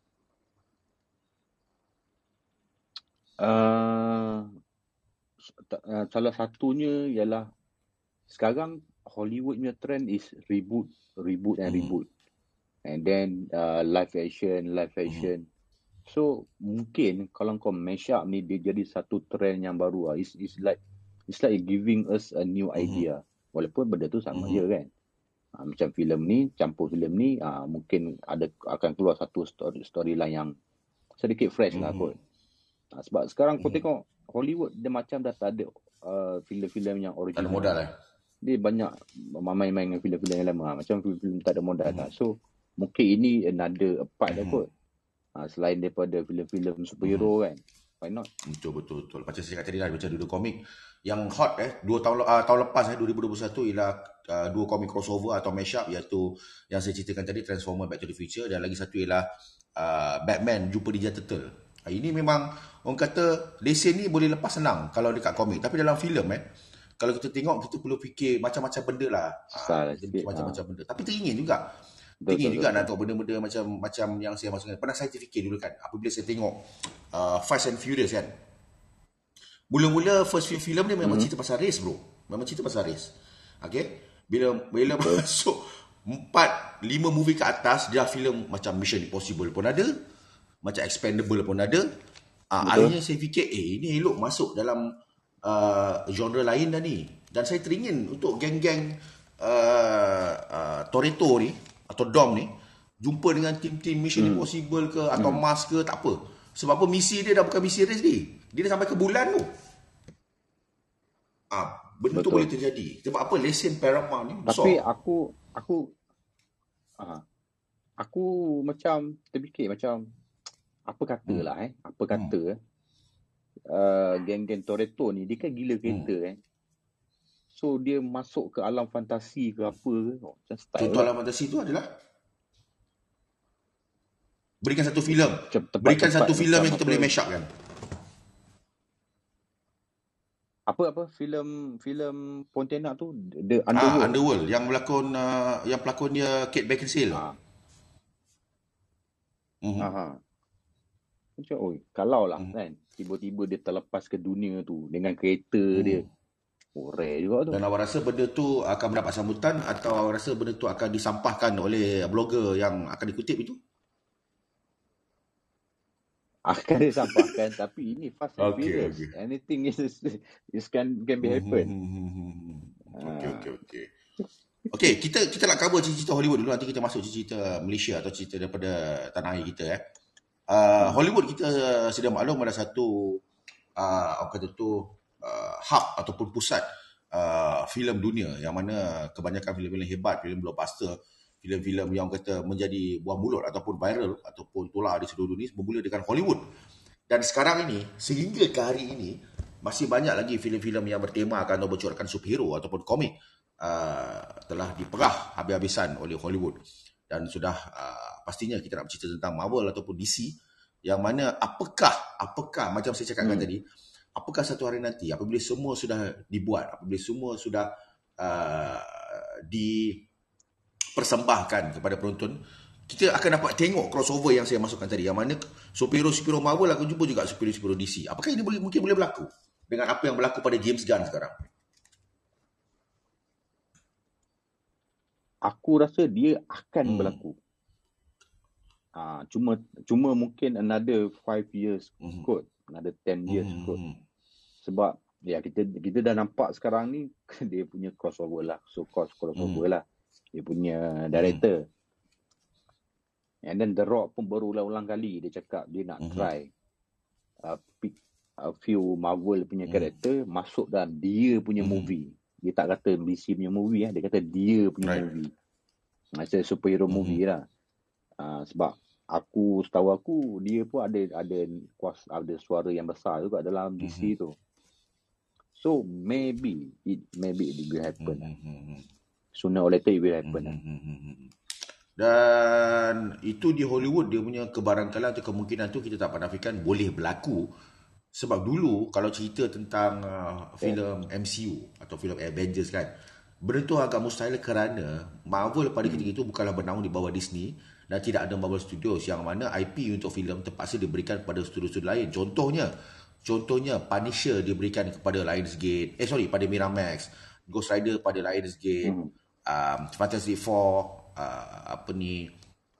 Uh, uh, salah satunya ialah sekarang Hollywood punya trend is reboot, reboot and Hmm. reboot. and then uh, live action, live action. Mm-hmm. So mungkin kalau kau mash up ni dia jadi satu trend yang baru lah. It's, it's like it's like giving us a new idea. Mm-hmm. Walaupun benda tu sama mm-hmm. je kan. Ha, macam filem ni, campur filem ni, ha, mungkin ada akan keluar satu story storyline yang sedikit fresh mm-hmm. lah kot. Ha, sebab sekarang mm-hmm. kau tengok Hollywood dia macam dah tak ada uh, filem-filem yang original. Tak ada modal lah. Dia banyak main-main dengan filem-filem yang lama. Ha. Macam filem tak ada modal mm-hmm. lah. So mungkin ini another part mm-hmm. lah kot. Ha, selain daripada filem-filem superhero mm-hmm. kan. Why not? Betul, betul, betul. Macam saya kata tadi lah, macam dua komik yang hot eh, dua tahun uh, tahun lepas eh, dua ribu dua puluh satu ialah uh, dua komik crossover atau mashup, iaitu yang saya ceritakan tadi, Transformer, Back to the Future, dan lagi satu ialah uh, Batman jumpa Ninja Turtle. Uh, ini memang orang kata lesen ni boleh lepas senang kalau dekat komik, tapi dalam filem eh, kalau kita tengok kita perlu fikir macam-macam benda lah. Uh, macam-macam ha. benda. Tapi teringin juga. Teringin juga nak tengok benda-benda macam macam yang saya maksudkan. Pernah saya terfikir dulu kan, apabila saya tengok uh, Fast and Furious kan. Mula-mula first few film dia memang hmm. cerita pasal race bro. Memang cerita pasal race. Okay. Bila bila masuk empat lima movie ke atas, dia filem macam Mission Impossible pun ada. Macam Expendable pun ada. Uh, akhirnya saya fikir, eh ini elok masuk dalam uh, genre lain dah ni. Dan saya teringin untuk geng-geng uh, uh, Toretto ni atau Dom ni jumpa dengan tim-tim Mission hmm. Impossible ke atau hmm. Mars ke, tak apa. Sebab apa, misi dia dah bukan misi race ni. Dia dah sampai ke bulan tu. Ah, benda Betul. tu boleh terjadi. Sebab apa, lesen Paramount ni besar. Tapi aku aku uh, aku macam terfikir macam apa katalah hmm. eh, apa kata hmm. uh, geng-geng Toretto ni dia kan gila kereta hmm. eh. So dia masuk ke alam fantasi ke apa ke. Oh, contoh lah. Alam fantasi tu adalah berikan satu filem. Berikan satu filem yang kita boleh mash up kan. Apa apa filem filem Pontianak tu, The Underworld. Ah, Underworld yang berlakon uh, yang pelakon dia Kate Beckinsale. Ha. Mm-hmm. Aha. Macam oi, kalau lah mm. kan tiba-tiba dia terlepas ke dunia tu dengan kereta mm. dia. Oh, rare juga tu. Dan awak rasa benda tu akan mendapat sambutan atau awak rasa benda tu akan disampahkan oleh blogger yang akan dikutip itu? Akan disampaikan. Tapi ini fast and okay, furious. Okay. Anything is, is can can be happen. Okay, okay, okay. Okay, kita kita nak cover cerita Hollywood dulu. Nanti kita masuk cerita Malaysia atau cerita daripada tanah air kita. Eh. Uh, Hollywood kita sedia maklum ada satu uh, apa kata tu uh, hub ataupun pusat uh, filem dunia, yang mana kebanyakan filem-filem hebat, filem blockbuster, filem-filem yang kata menjadi buah mulut ataupun viral ataupun tular di seluruh dunia bermula dengan Hollywood. Dan sekarang ini, sehingga ke hari ini, masih banyak lagi filem-filem yang bertemakan atau bercorakkan superhero ataupun komik uh, telah diperah habis-habisan oleh Hollywood. Dan sudah uh, pastinya kita nak bercerita tentang Marvel ataupun D C, yang mana apakah, apakah macam saya cakapkan hmm. tadi, apakah satu hari nanti apabila semua sudah dibuat, apabila semua sudah uh, di persembahkan kepada penonton, kita akan dapat tengok crossover yang saya masukkan tadi, yang mana superhero-superhero Marvel akan jumpa juga superhero-superhero D C. Apakah ini boleh, mungkin boleh berlaku dengan apa yang berlaku pada James Gunn sekarang? Aku rasa dia akan hmm. berlaku. Ha, cuma cuma mungkin another five years hmm. kot, another ten years hmm. kot. Sebab ya kita kita dah nampak sekarang ni dia punya crossover lah, so called crossover hmm. lah. Dia punya director. Hmm. And then The Rock pun baru ulang-ulang kali dia cakap dia nak hmm. try uh, pick a few Marvel punya hmm. karakter masuk dalam dia punya hmm. movie. Dia tak kata D C punya movie eh. Dia kata dia punya right. movie. Macam superhero mm-hmm. movie lah. Uh, sebab aku, setahu aku, dia pun ada ada kuasa, ada suara yang besar juga dalam D C mm-hmm. tu. So, maybe, it maybe it will happen. Mm-hmm. Sooner or later it will happen. Mm-hmm. Dan itu di Hollywood, dia punya kebarangkalan atau kemungkinan tu kita tak panafikan boleh berlaku. Sebab dulu kalau cerita tentang uh, filem M C U atau filem Avengers kan, benda tu agak mustahil kerana Marvel pada ketika itu bukanlah bernaung di bawah Disney dan tidak ada Marvel Studios, yang mana I P untuk filem terpaksa diberikan kepada studio-studio lain. Contohnya, contohnya Punisher diberikan kepada Lionsgate, eh sorry pada Miramax, Ghost Rider pada Lionsgate, hmm. um, Fantastic Four, uh, apa ni,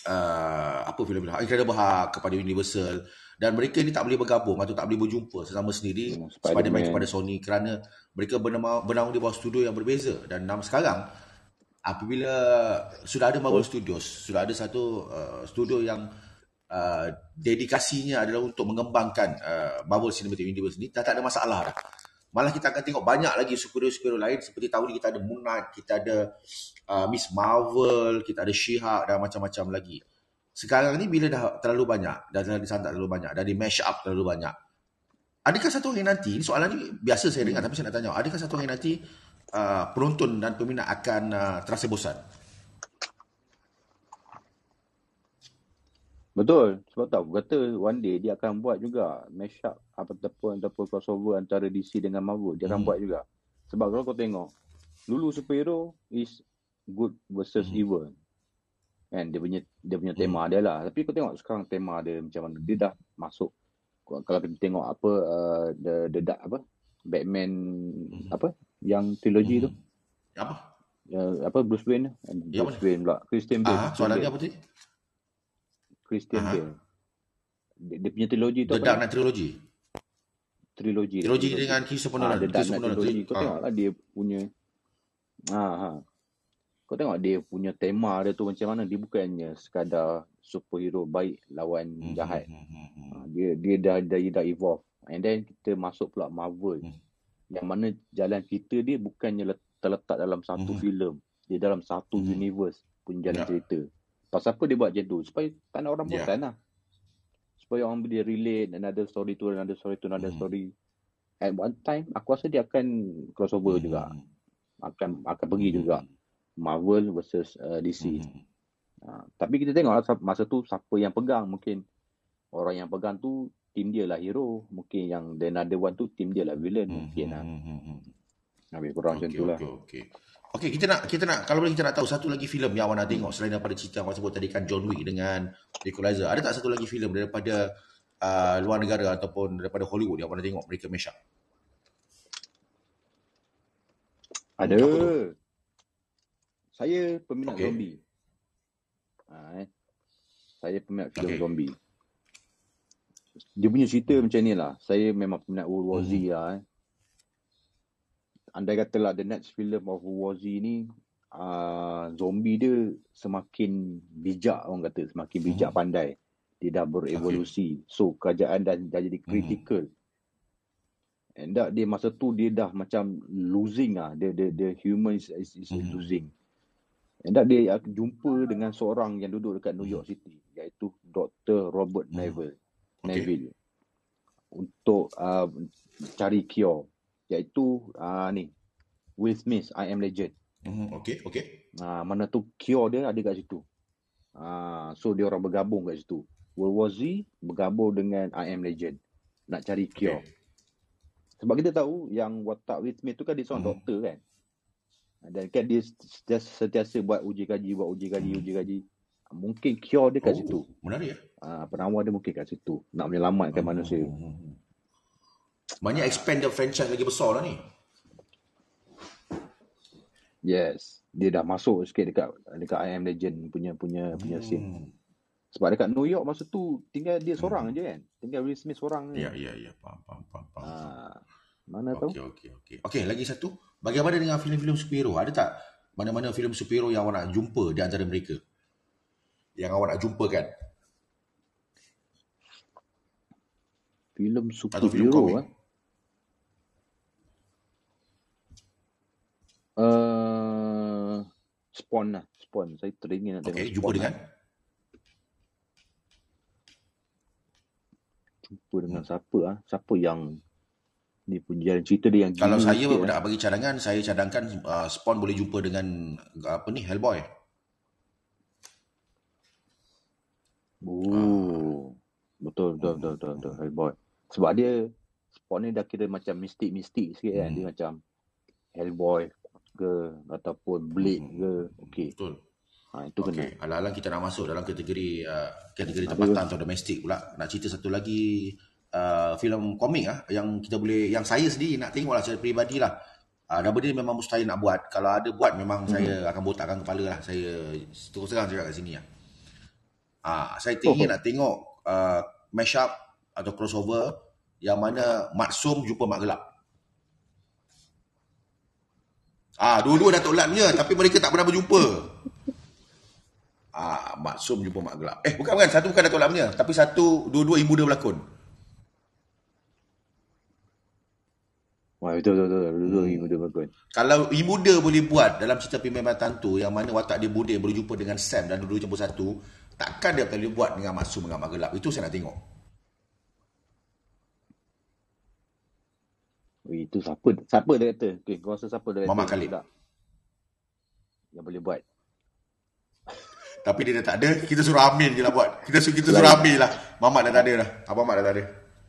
uh, apa filem ni? Incredible Hulk kepada Universal, dan mereka ni tak boleh bergabung atau tak boleh berjumpa sesama sendiri, Hmm, Spider-Man Spider-Man. kepada Sony, kerana mereka bernama, bernaung di bawah studio yang berbeza. Dan nama sekarang apabila sudah ada Marvel Studios, sudah ada satu uh, studio yang uh, dedikasinya adalah untuk mengembangkan uh, Marvel Cinematic Universe ni, dah tak ada masalah dah. Malah kita akan tengok banyak lagi superhero-superhero lain. Seperti tahun ni kita ada Moon Knight, kita ada uh, Miss Marvel, kita ada She-Hulk dan macam-macam lagi. Sekarang ni bila dah terlalu banyak, dah terlalu disantak terlalu banyak, dah di mash up terlalu banyak, adakah satu hari nanti, soalan ni biasa saya dengar tapi saya nak tanya, adakah satu hari nanti uh, penonton dan peminat akan uh, terasa bosan? Betul. Sebab tak, aku kata one day dia akan buat juga mashup ataupun ataupun crossover antara D C dengan Marvel. Dia akan Hmm. buat juga. Sebab kalau kau tengok, dulu superhero is good versus Hmm. evil. Kan dia punya dia punya tema dia lah. Tapi kau tengok sekarang tema dia macam mana. Dia dah masuk. Kalau kita tengok apa uh, the the dark apa Batman Hmm. apa yang trilogi tu, Hmm. Apa? uh, apa Bruce Wayne, Ya, Bruce mana? Wayne pula, Christian Bale, Ah, Christian soalan dia Bale, apa tadi? Christian Aha. Bale. Dia, dia punya trilogi tu The apa Dark ni? Knight Trilogy. Trilogi, dia, Trilogi trilogi. dengan Christopher Ah, Nolan. The Dark Christopher Knight Nolan. trilogi. Kau Ah. tengoklah dia punya ah ha. Kau tengok dia punya tema dia tu macam mana. Dia bukannya sekadar superhero baik lawan Hmm. jahat. Hmm. Hmm. Hmm. Ah, dia dia dah dah, dah evolve. And then kita masuk pula Marvel. Hmm. Yang mana jalan cerita dia bukannya let- terletak dalam satu Hmm. filem. Dia dalam satu Hmm. universe punya jalan Ya. cerita. Pasal apa dia buat macam tu? Supaya tak nak orang Ya. bosan lah. Supaya orang boleh relate another story to another story to another Hmm. story. At one time, aku rasa dia akan crossover Hmm. juga. Akan akan pergi Hmm. juga. Marvel versus uh, D C. Hmm. Uh, tapi kita tengok lah masa tu siapa yang pegang. Mungkin orang yang pegang tu team dia lah hero. Mungkin yang the another one tu team dia lah villain. Hmm. Mungkin lah. Hmm. Lebih kurang macam Okey, tu lah. okey, okey. Okey, kita nak kita nak kalau boleh kita nak tahu satu lagi filem yang awak nak tengok selain daripada cerita yang awak sebut tadi kan, John Wick dengan Equalizer. Ada tak satu lagi filem daripada uh, luar negara ataupun daripada Hollywood yang awak nak tengok mereka mash up? Ada. Apa tu? Saya peminat Okey. zombie. Ha, eh. Saya peminat filem Okey. zombie. Dia punya cerita macam ni lah. Saya memang peminat World War Z Hmm. lah. Eh. Andai katalah the next film of World War Z ni, uh, zombie dia semakin bijak, orang kata. Semakin bijak Hmm. pandai. Dia dah berevolusi. So, kerajaan dah, dah jadi Hmm. critical. And that dia masa tu dia dah macam losing lah. Dia, dia, dia human is, is, is Hmm. losing. And that dia akan jumpa dengan seorang yang duduk dekat New York City. Iaitu Doktor Robert Hmm. Neville. Okey. Neville. Untuk uh, cari cure. Iaitu uh, ni. Will Smith, I Am Legend. Hmm. Okey, okey. Uh, mana tu cure dia ada kat situ. Uh, so dia orang bergabung kat situ. World War Z bergabung dengan I Am Legend. Nak cari cure. Okey. Sebab kita tahu yang watak Will Smith tu kan dia seorang Hmm. doktor kan. Dan kan dia sentiasa, sentiasa buat uji kaji, buat uji kaji, Hmm. uji kaji. Mungkin cure dia kat situ. Oh, menarik ya. Uh, penawar dia mungkin kat situ. Nak menyelamatkan Hmm. manusia. Hmm. Banyak expand the franchise lagi besar lah ni. Yes. Dia dah masuk sikit dekat dekat I Am Legend punya punya punya scene. Hmm. Sebab dekat New York masa tu tinggal dia seorang Hmm. je kan. Tinggal Will Smith seorang je. Ya, ya, ya. Faham, faham, faham. faham. Ah, mana tahu? Okey, okey, okey. Okey, lagi satu. Bagaimana dengan filem-filem superhero? Ada tak mana-mana filem superhero yang awak nak jumpa di antara mereka? Yang awak nak jumpa kan? Filem Atau filem superhero komik? ah. Uh, Spawn lah. Spawn. Saya teringin nak tengok Okey, Spawn jumpa lah. dengan? Jumpa dengan siapa ah? Siapa yang ni punya jalan cerita dia yang Kalau gila saya sikit ah. nak bagi cadangan, saya cadangkan uh, Spawn boleh jumpa dengan apa ni, Hellboy. Ah, Oh. Betul, betul, betul, betul, betul. Hellboy. Sebab dia Spawn ni dah kira macam mistik-mistik sikit kan. Dia hmm, macam Hellboy ke ataupun Blade hmm, ke. Okey. betul. Ha, itu kena. Okey, alang-alang kita nak masuk dalam kategori uh, kategori Ada tempatan atau domestik pula. Nak cerita satu lagi uh, filem komik ah yang kita boleh, yang saya sendiri nak tengok lah secara peribadi lah. Uh, dan benda ni memang mustahil nak buat. Kalau ada buat memang Mhm. saya akan botakkan kepala lah. Saya terus terang cakap kat sini lah. Ah, saya ingin nak tengok uh, mashup atau crossover yang mana Maksum jumpa Mak Gelap. Ah, dua-dua Datuk Lat punya, tapi mereka tak pernah berjumpa. Ah, Maksum jumpa Mak Gelap. Eh, bukan bukan, satu bukan Datuk Lat punya, tapi satu dua-dua ibu dia berlakon. Wah, betul betul betul. Dulu Hmm. ibu dia bagus. Kalau ibu dia boleh buat dalam cerita Pimpinan Tantu yang mana watak dia bodek boleh jumpa dengan Sam dan dua-dua campur satu, takkan dia boleh buat dengan Maksum dengan Mak Gelap. Itu saya nak tengok. Oh, itu siapa? Siapa director? Okay, kau rasa siapa director? Mamat Khalid. Tak? Yang boleh buat. Tapi dia dah tak ada, kita suruh Amin je lah buat. Kita suruh kita suruh Amin lah. Mamat dah tak ada dah. Abang Mak dah tak ada.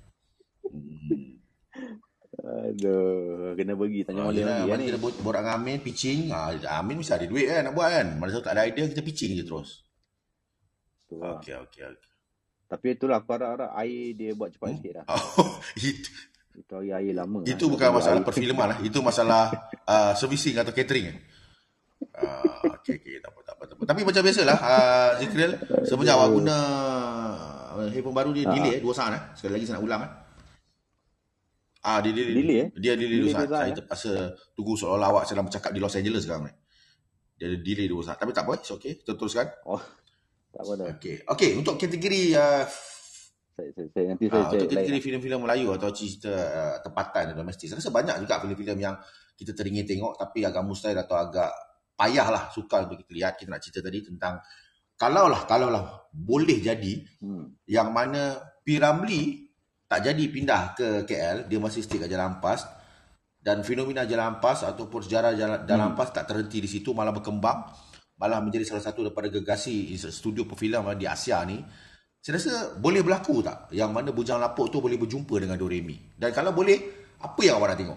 Aduh, kena pergi tanya Oh, Molin yelah, lagi mana kan ni. kita bo- borak dengan Amin, pitching. Ah, Amin mesti ada duit kan nak buat kan. Mana tahu tak ada idea, kita pitching je terus. Tu lah. Okey, okey, okey. Tapi itulah aku harap-harap air dia buat cepat Hmm? sikit lah. Oh, itu, Itu air air lama. itu lah. bukan Tunggu masalah air. perfilman lah. Itu masalah uh, servicing atau catering. Uh, okey, okey. Tak apa, tak apa, tak apa. Tapi macam biasalah, uh, Zikril, semenjak awak guna uh, handphone baru dia Ah, delay eh, dua saat eh. Sekali lagi saya nak ulang eh. Ah, dia delay. Delay eh? Dia delay dua Delay saat. dua saat, Saya eh? terpaksa tunggu seolah-olah awak sedang bercakap di Los Angeles sekarang ni. Dia ada delay dua saat. Tapi tak apa, it's okay. Kita teruskan. Oh, tak apa dah. Okey. Okey, untuk kategori uh, Saya, saya, saya, nanti saya Ah, check untuk lain. kategori filem-filem Melayu atau cerita uh, tempatan dan domestik, saya rasa banyak juga filem-filem yang kita teringin tengok tapi agak mustahil atau agak payah lah, sukar untuk kita lihat. Kita nak cerita tadi tentang kalaulah kalaulah boleh jadi Hmm. yang mana P. Ramlee tak jadi pindah ke K L, dia masih stay kat Jalan Ampas, dan fenomena Jalan Ampas ataupun sejarah Jalan, Jalan Hmm. Ampas tak terhenti di situ, malah berkembang, malah menjadi salah satu daripada gegasi studio perfilman di Asia ni. Saya rasa boleh berlaku tak yang mana Bujang Lapuk tu boleh berjumpa dengan Doremi? Dan kalau boleh, apa yang awak nak tengok?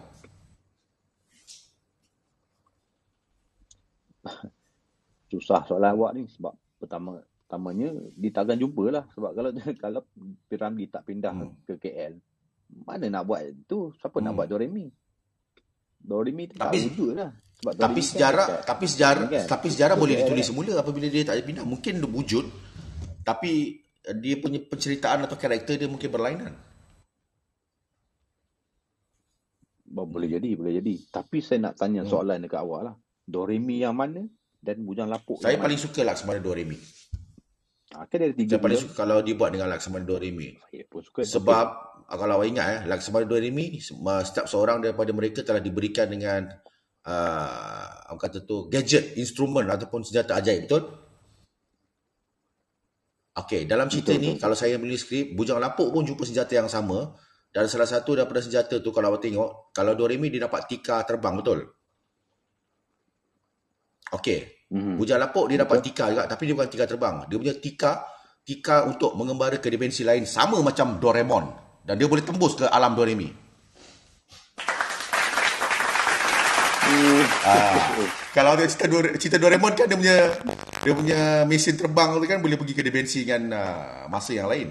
Susah soalan awak ni sebab pertama pertamanya dia takkan jumpa lah sebab kalau kalau P. Ramlee tak pindah Hmm. ke K L, mana nak buat tu? Siapa nak Hmm. buat Doremi? Doremi tu tak Tapi wujud lah. Sebab tapi Doremi kan sejarah dekat tapi sejarah ni kan, tapi sejarah dekat boleh K L ditulis kan. semula apabila dia tak pindah. Mungkin dia wujud tapi dia punya penceritaan atau karakter dia mungkin berlainan. Bo- Boleh Hmm. jadi, boleh jadi. Tapi saya nak tanya Hmm. soalan dekat awak lah. Doremi yang mana dan Bujang Lapuk Saya yang paling mana? suka Laksamana Doremi. Ah, kan dia ada tiga Saya paling filem. suka kalau dia buat dengan Laksamana Doremi. Saya pun suka tapi Sebab ah, kalau awak ingat eh, Laksamana Doremi, sem- setiap seorang daripada mereka telah diberikan dengan uh, apa kata tu, gadget, instrumen ataupun senjata ajaib, betul? Okey, dalam cerita betul ni betul kalau betul. saya menulis skrip, Bujang Lapuk pun jumpa senjata yang sama, dan salah satu daripada senjata tu kalau awak tengok, kalau Doremi dia dapat tika terbang, betul? Okey. Mhm. Bujang Lapuk dia dapat Betul. tika juga, tapi dia bukan tika terbang. Dia punya tika tika untuk mengembara ke dimensi lain, sama macam Doraemon, dan dia boleh tembus ke alam Doremi. Uh, Ah, kalau ada cerita Dore- cerita Doraemon kan dia punya dia punya mesin terbang tu kan boleh pergi ke dimensi dengan uh, masa yang lain.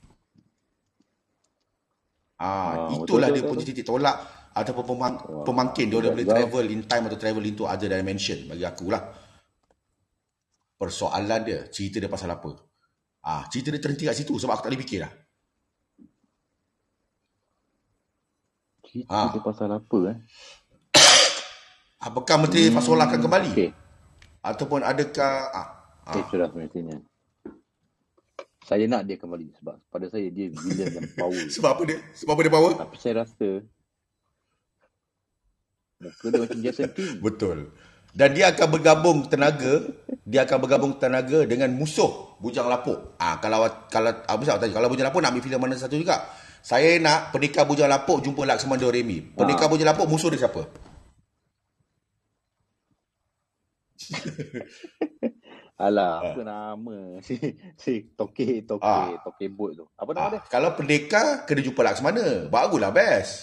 Ah, ah, betul itulah betul dia betul. punya betul. titik tolak ataupun pemang, Wah, pemangkin dia, dia hebat boleh kau. travel in time atau travel into other dimension bagi aku lah. Persoalan dia, cerita dia pasal apa? Ah, cerita dia terhenti kat situ sebab aku tak boleh fikir dah. Cerita Ah, dia pasal apa eh? apakah Menteri Fasolah akan Hmm, kembali okey. ataupun adakah ah, Okey, ah sudah semestinya. Saya nak dia kembali sebab pada saya dia villain yang power. sebab apa dia? Sebab apa dia power? Tapi saya rasa muka dia macam Jason King. Betul. Dan dia akan bergabung tenaga, dia akan bergabung tenaga dengan musuh Bujang Lapuk. Ah, kalau kalau apa saya tanya, kalau Bujang Lapuk nak ambil filem mana satu juga. Saya nak Pendekar Bujang Lapuk jumpa Laksamana Doremi. Pendekar Ah, Bujang Lapuk musuh dia siapa? alah, Ah, apa nama si si Toke Toke ah, Toke Boat tu. Apa nama ah. dia? Kalau pendekar kena jumpa Laksamana. Baguslah best.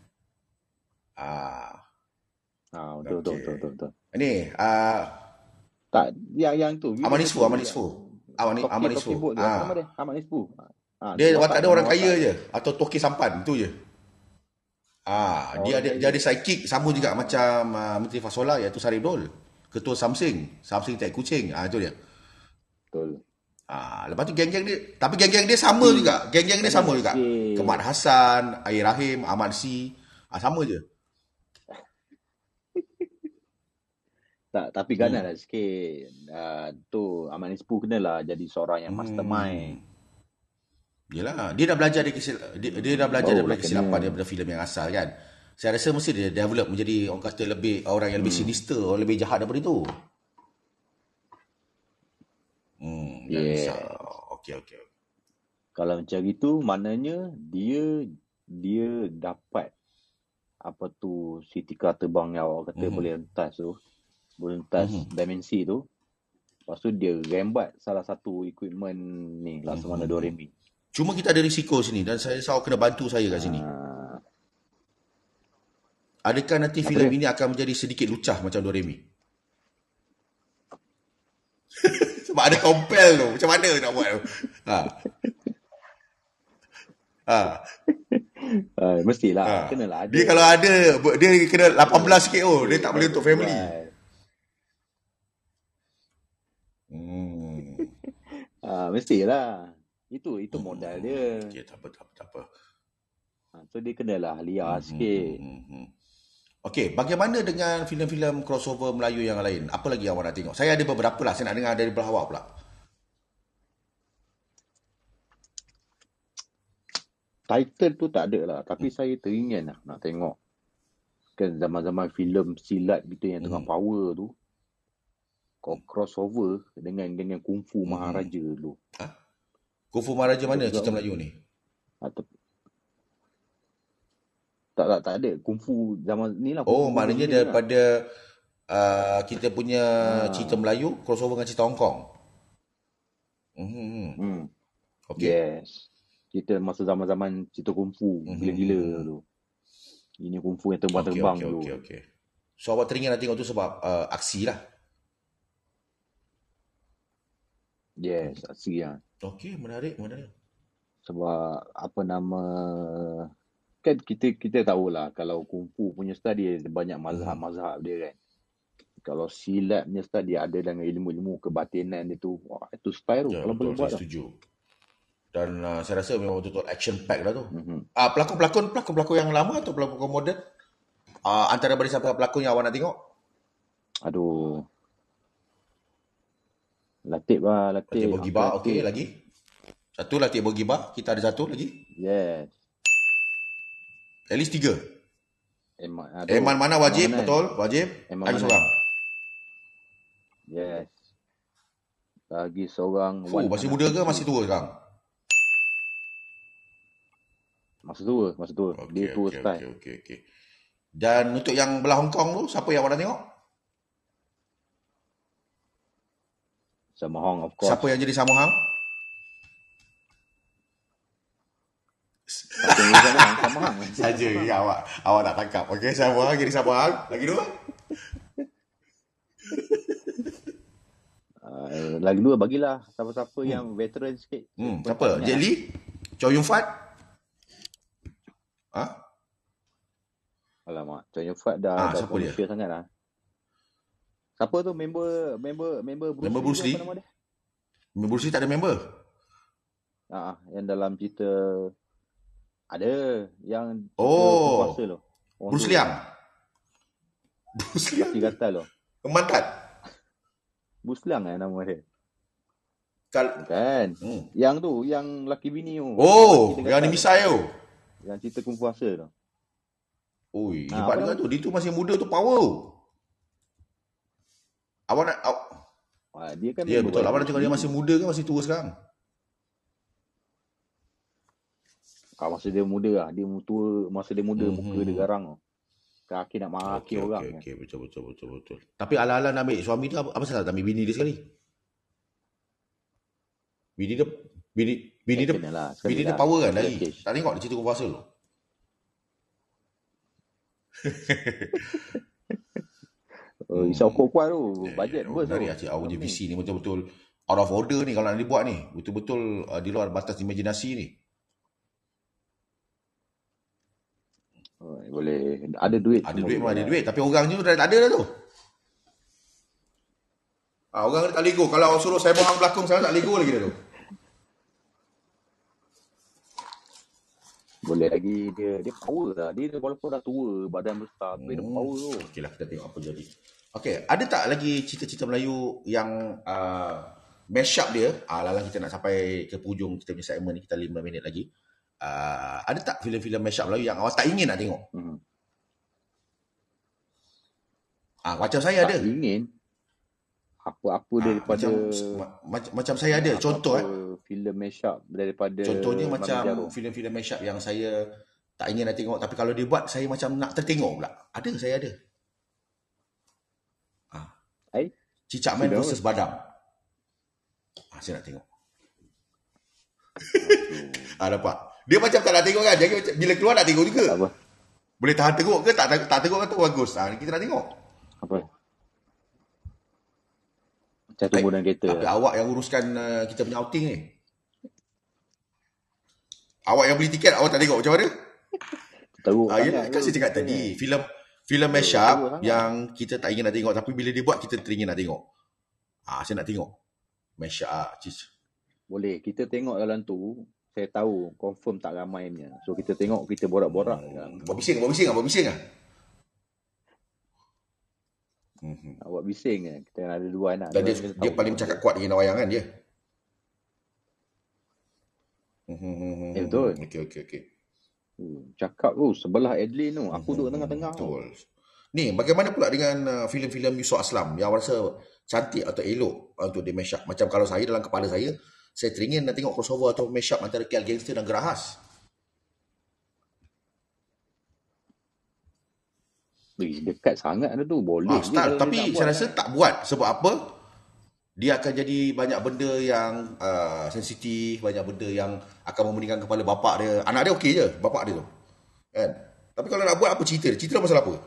Ah, Ah, betul betul betul okey. betul betul. Ini ah Tak, yang yang tu villain Aman dia Isfu, tu Aman yang Isfu. Aman Toke Aman Toke Isfu. Boat tu apa nama Ah. dia? Ahmad Isfu. Ah, Dia tu watak watak dia nama orang kaya watak. je atau toki sampan, itu je. Ah, dia Orang ada dia kaya. ada sidekick sama juga macam uh, Menteri Fasolah iaitu Sarip Dol. Ketua Samsing, Samsing tak kucing. Ah, itu dia. Betul. Ah, lepas tu geng-geng dia, tapi geng-geng dia sama Tapi juga. Geng-geng dia kan sama nak juga. sikit. Kemat Hassan, Air Rahim, Ahmad Si, ah, sama je. Tak, tapi kan Hmm. nak sikit. Uh, tu Ahmad Nispu kenalah jadi seorang yang mastermind. Hmm. Yelah, dia dah belajar dari kesil, dia, dia dah belajar Barulah daripada kesilapan kena. daripada filem yang asal kan. Saya rasa mesti dia develop menjadi orang kata lebih orang yang lebih Hmm. sinister, orang lebih jahat daripada itu. Hmm, dah Yes. risau. Okey okey. Kalau macam gitu, maknanya dia dia dapat apa tu Sitika terbang yang awak kata Mhm. boleh rentas tu, boleh rentas Mhm. dimensi tu. Lepas tu dia rembat salah satu equipment ni Laksamana Mhm. Doremi. Cuma kita ada risiko sini dan saya selalu kena bantu saya kat sini. Ah, Adakah nanti apa filem dia? ini akan menjadi sedikit lucah macam Doremi? Sebab ada compel tu. Macam mana nak buat tu? Ha. Ha. Ah, mestilah Ha. kenalah ada. Dia kalau ada, dia kena lapan belas K O. Dia tak boleh untuk family. Hmm. Ah, mestilah. Itu itu modal dia. Okay, tak apa, tak apa, tak apa. Ah, so dia kenalah liar Hmm, sikit. hmm, hmm, hmm. Okey, bagaimana dengan filem-filem crossover Melayu yang lain? Apa lagi yang awak nak tengok? Saya ada beberapa lah. Saya nak dengar dari belah awak pula. Title tu tak ada lah. Tapi hmm. saya teringin lah nak tengok. Kan zaman-zaman filem silat gitu yang tengah Hmm. power tu. Kau crossover dengan dengan Kung Fu Hmm. Maharaja dulu. Ha? Kung Fu Maharaja mana Betul cerita tak? Melayu ni? Atau tak tak tak ada Kung Fu zaman ni lah. Kung Oh, Fu maknanya original lah. daripada uh, kita punya Ah. cerita Melayu crossover dengan cerita Hong Kong. Hmm. Hmm. Okey. Yes. Cerita masa zaman-zaman cerita Kung Fu Mhm. gila-gila tu. Ini Kung Fu yang Okey, terbang-terbang okey, dulu. okey, okey. So awak teringin nak tengok tu sebab uh, aksi lah. Yes, aksi lah. Okey, menarik, menarik. Sebab apa nama, kan kita kita tahulah kalau Kung Fu punya style dia ada banyak mazhab-mazhab dia kan. Kalau silat punya style dia ada dengan ilmu-ilmu kebatinan dia tu. Wah, itu style tu Ya, kalau betul, boleh buat saya lah. setuju. Dan uh, saya rasa memang betul-betul action pack lah tu. Mm-hmm. Uh, pelakon-pelakon pelakon-pelakon yang lama atau pelakon moden? Uh, antara barisan pelakon yang awak nak tengok? Aduh. Latif lah, Latif. Latif Bogiba, Latif. okey, lagi. Satu Latif Bogiba, kita ada satu lagi. Yes. At least tiga. Eman, aduh. Eman mana wajib, Eman betul, wajib. Eman Lagi Manan. seorang. Yes. Lagi seorang. Fuh, masih muda ke masih tua sekarang? Masa tua, masa tua. Okay, Dia tua okay, style. okay, okay, okay. Dan untuk yang belah Hong Kong tu, siapa yang awak nak tengok? Sama Hong, of course. Siapa yang jadi Sammo Hung? Siapa yang jadi Sama Hong? Sama Hong. Saja ya, awak awak nak tangkap. Okey, Sammo Hung jadi Sammo Hung. Lagi dua? Uh, lagi dua bagilah siapa-siapa hmm. yang veteran sikit. Hmm, siapa? Jet Li? Chow Yun Fat? Ha? Alamak, Chow Yun Fat dah, Ah, dah siapa dia? komersial sangat lah. Siapa tu member member member Bruce Member Lee? Bruce Lee? Apa nama dia? Member Bruce Lee tak ada member? Ah, yang dalam cerita ada yang cerita Oh. kuasa tu. Orang Bruce tu, Liang. Bruce Liang. Kaki gatal tu. Kemantat. Bruce Liang eh nama dia. Kal Kan? hmm. Yang tu, yang laki bini tu. Oh, Kaki dia yang gatal ni tu. misai tu. Yang cerita kuasa tu. Oi, Ah, hebat apa juga nama? tu. Dia tu masih muda tu power. Awak nak aw... Ah, dia kan Ya, member betul. Awak nak Bruce tengok dia Lee. masih muda ke masih tua sekarang? Ah, masa dia muda lah. Dia tua, masa dia muda Hmm, muka hmm, dia hmm. garang tu. Kaki nak maki Okey, orang okey, kan. okey. Betul, betul, betul, betul. Tapi ala-ala nak ambil suami dia, apa, apa salah tak ambil bini dia sekali? Bini dia, bini, bini dia, Action lah, sekali bini dia lah. power kan Dia lari. cage. Tak tengok dia cerita kuasa tu. Oh, Isau kuat-kuat tu. Ya, Bajet ya, burst tu. menarik Acik. Awak punya visi ni betul-betul out of order ni kalau nak dibuat ni. Betul-betul uh, di luar batas imajinasi ni. Oh, boleh. Ada duit. Ada semua duit boleh memang ada lah. duit. Tapi orang ni dah tak ada dah tu. Ha, orang tak lego. Kalau suruh saya bawa berlakon sana tak lego lagi dah tu. Boleh lagi dia dia power lah. Dia walaupun dah tua, badan besar, tapi dia Hmm. power tu. Okeylah, kita tengok apa jadi. Okey, ada tak lagi cerita-cerita Melayu yang uh, mashup dia? Ah, lalang kita nak sampai ke hujung kita punya segmen ni, kita lima minit lagi. Uh, ada tak filem-filem mashup Melayu yang awak tak ingin nak tengok? Hmm. Ah, macam saya ada. Tak ingin apa-apa Ah, daripada macam ma- macam macam saya ada. Contoh eh. filem mashup daripada Contohnya Mami macam Jarum. filem-filem mashup yang saya tak ingin nak tengok, tapi kalau dia buat saya macam nak tertengok pula. Ada, saya ada. Ah, Ai, Cicak Man filem apa? versus Badam. Ah, saya nak tengok. Aduh, Ah, dapat. Dia macam tak nak tengok kan. Jadi macam bila keluar nak tengok juga. tak apa. Boleh tahan tengok ke tak tak tengok kan tu bagus. Ah, kita nak tengok. Apa? Macam tunggu dalam kereta. Tapi awak yang uruskan uh, kita punya outing ni. Awak yang beli tiket, awak tak tengok macam mana? Teruk Ah, sangat yelah, kan tu saya cakap ceritanya. tadi, filem filem Teruk mashup sangat. yang kita tak ingin nak tengok, tapi bila dia buat kita teringin nak tengok. Ah, saya nak tengok. Mashup ah, cis. Boleh, kita tengok dalam tu, saya tahu confirm tak ramai punya. So kita tengok, kita borak-borak Hmm. hmm. Buat bising, buat bising ah, buat bising ah. Hmm. Nak buat bising kan. Kita ada dua anak. Dan Dua dia kita dia tahu paling semua bercakap dia. kuat dengan wayang kan dia. Hmm. Eh betul. Okey okey okey. Hmm, cakap tu sebelah Adlin tu. Aku duduk tengah-tengah tu. Betul. Ni, bagaimana pula dengan uh, filem-filem Yusof Aslam yang awak rasa cantik atau elok uh, untuk di mashup? Macam kalau saya dalam kepala saya, saya teringin nak tengok crossover atau mashup antara K L Gangster dan Gerahas. Wih, dekat sangat ada tu. Boleh Ah, je start. kalau dia Tapi nak saya buat rasa kan. tak buat. Sebab apa? Dia akan jadi banyak benda yang uh, sensitif, banyak benda yang akan memeningkan kepala bapak dia. Anak dia okey je, bapak dia tu. Kan? Tapi kalau nak buat apa cerita dia? Cerita dia pasal apa?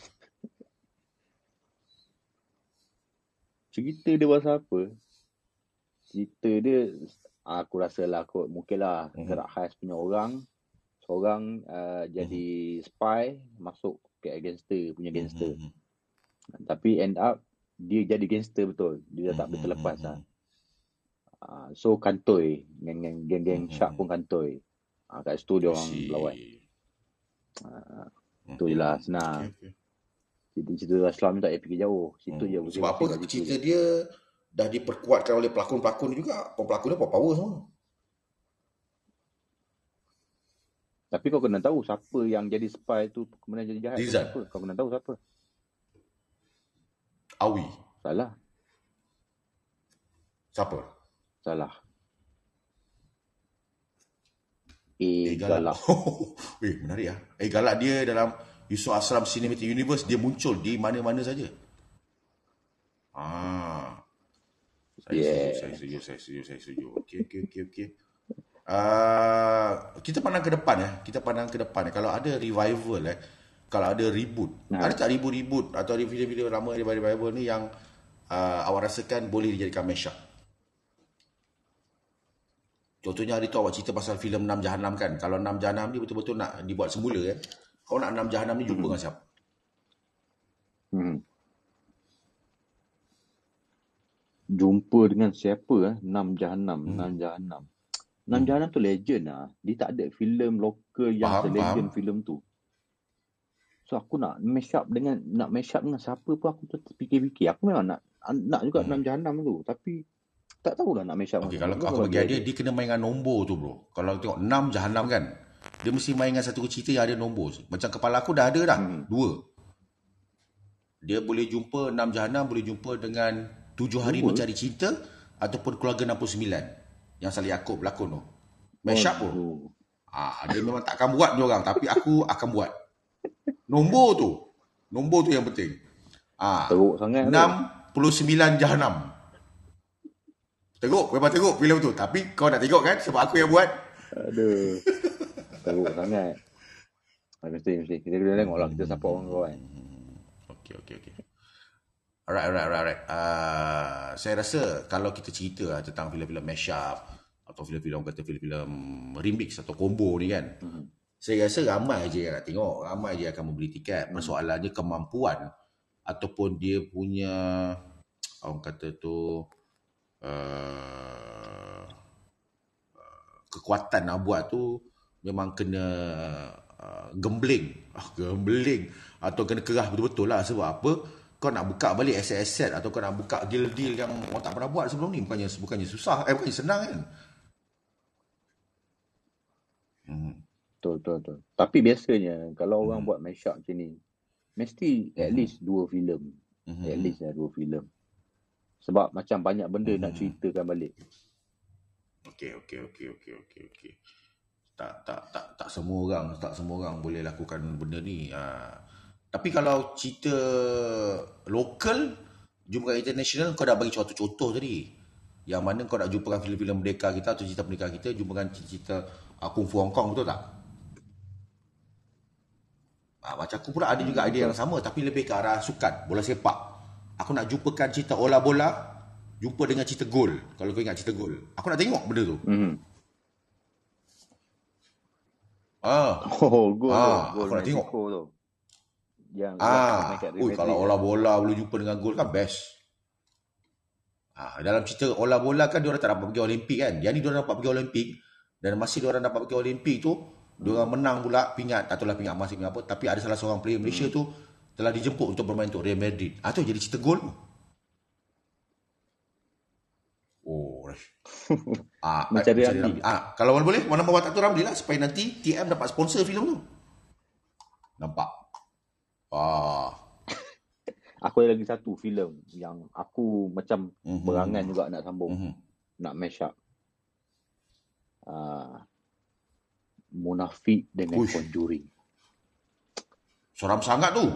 Cerita dia pasal apa? Cerita dia, aku rasa lah kot, mungkin lah Mhm. gerak khas punya orang. Seorang uh, jadi spy, masuk ke gangster, punya gangster. Mhm. Tapi end up, dia jadi gangster betul. Dia dah tak boleh terlepas lah. Uh, so kantoi, geng-geng geng-geng Mhm. shark pun kantoi. Uh, kat situ dia I orang see. lawan. Uh, Mhm. tu je lah, senang. Okey, okey. Jadi cerita Aslam ni tak payah fikir jauh. Situ je. Hmm. bersih-bersih Sebab apa kat situ cerita je. dia dah diperkuatkan oleh pelakon-pelakon juga. Pelakon dia power semua. Tapi kau kena tahu siapa yang jadi spy tu kemudian jadi jahat tu Zizan, siapa. Kau kena tahu siapa. Awi, Salah. siapa? Salah. Eh, Eh Galak. galak. Eh menarik ah. Eh Galak dia dalam Yusof Aslam Cinematic Universe dia muncul di mana-mana saja. Ah. Saya Yeah. setuju, saya setuju, saya setuju, saya setuju. Okey, okey, okey, okey. Uh, kita pandang ke depan eh. Kita pandang ke depan eh. Kalau ada revival eh. Kalau ada reboot. Nah, Ada tak reboot-reboot atau ada filem-filem lama revival ni yang uh, awak rasakan boleh dijadikan mashup? Contohnya hari tu awak cerita pasal filem Enam Jahanam kan. Kalau Enam Jahanam ni betul-betul nak dibuat semula kan. Kau nak Enam Jahanam ni jumpa hmm. dengan siapa? Hmm. Jumpa dengan siapa eh? Enam Jahanam. Hmm. Enam Jahanam. Enam Hmm. Jahanam tu legend lah. Dia tak ada filem lokal yang Faham, faham. se-legend filem tu. So aku nak mash up dengan nak mash up dengan siapa pun aku tu fikir-fikir. Aku memang nak nak juga Hmm. Enam Jahanam tu. Tapi tak tahulah nak mash up Okey, dengan kalau siapa. aku Kau bagi bagi idea, idea. dia kena main dengan nombor tu bro. Kalau tengok Enam Jahanam kan, dia mesti main dengan satu cerita yang ada nombor. Macam kepala aku dah ada dah, Hmm. dua. Dia boleh jumpa Enam Jahanam, boleh jumpa dengan Tujuh Hari Dua? Mencari Cinta ataupun Keluarga enam puluh sembilan yang Salih Yaakob berlakon tu. Mash up pun. Aduh. Ah, dia memang takkan buat dia orang, tapi aku akan buat. Nombor tu. Nombor tu yang penting. Ah, Teruk sangat tu. enam puluh sembilan Jahanam. Teruk, memang teruk filem tu. Tapi kau nak tengok kan sebab aku yang buat. Aduh. Teruk sangat. Ah, Mesti, mesti. Kita kena tengok lah. Kita support orang kawan. Okey, okey, okey. Alright, alright, alright. alright. Uh, saya rasa kalau kita cerita lah tentang filem-filem mashup atau filem-filem kata filem-filem remix atau combo ni kan, Hmm. saya rasa ramai je yang nak tengok, ramai je yang akan membeli tiket. Persoalannya kemampuan ataupun dia punya orang kata tu uh, kekuatan nak buat tu memang kena uh, gembling, ah, gembling atau kena kerah betul-betul lah. Sebab apa? Kau nak buka balik aset-aset atau kau nak buka deal-deal yang orang tak pernah buat sebelum ni, bukannya bukannya susah, eh bukannya senang kan. Hmm. Betul, betul, betul. Tapi biasanya kalau orang Hmm. buat mashup macam ni, mesti at Hmm. least dua filem. Hmm. At least lah dua filem. Sebab macam banyak benda nak Hmm. ceritakan balik. Okey, okey, okey, okey, okey, okey. Tak, tak, tak, tak semua orang, tak semua orang boleh lakukan benda ni. Ha. Tapi kalau cerita lokal, jumpa international, kau dah bagi contoh-contoh tadi. Yang mana kau nak jumpakan filem-filem merdeka kita atau cerita merdeka kita, jumpakan cerita uh, Kung Fu Hong Kong, betul tak? Ha, macam aku pula ada juga idea yang sama, tapi lebih ke arah sukan, bola sepak. Aku nak jumpakan cerita ola-bola, jumpa dengan cerita gol. Kalau kau ingat cerita gol, aku nak tengok benda tu. Hmm. Ah, Oh, gol ah, tu. Gol aku nak tengok. Mexico tu. Yang Ah, yang ui, kalau ola-bola boleh jumpa dengan gol kan best. Ah, dalam cerita ola-bola kan diorang tak dapat pergi Olimpik kan. Yang ni diorang dapat pergi Olimpik, dan masih diorang dapat pergi Olimpik tu, diorang menang pula pingat, tak tahulah pingat emas pingat apa, tapi ada salah seorang player Malaysia tu telah dijemput untuk bermain untuk Real Madrid. Ah, tu jadi cerita gol tu. Oh, ah, Mencari mencari Ramli. Ramli. Ah, kalau mana boleh, mana bawa tu Ramli lah supaya nanti T M dapat sponsor filem tu. Nampak? Ah, Aku ada lagi satu filem yang aku macam Mhm. berangan juga nak sambung. Mhm. Nak mash up. Uh, Munafik dengan Uish. Conjuring. Seram sangat tu.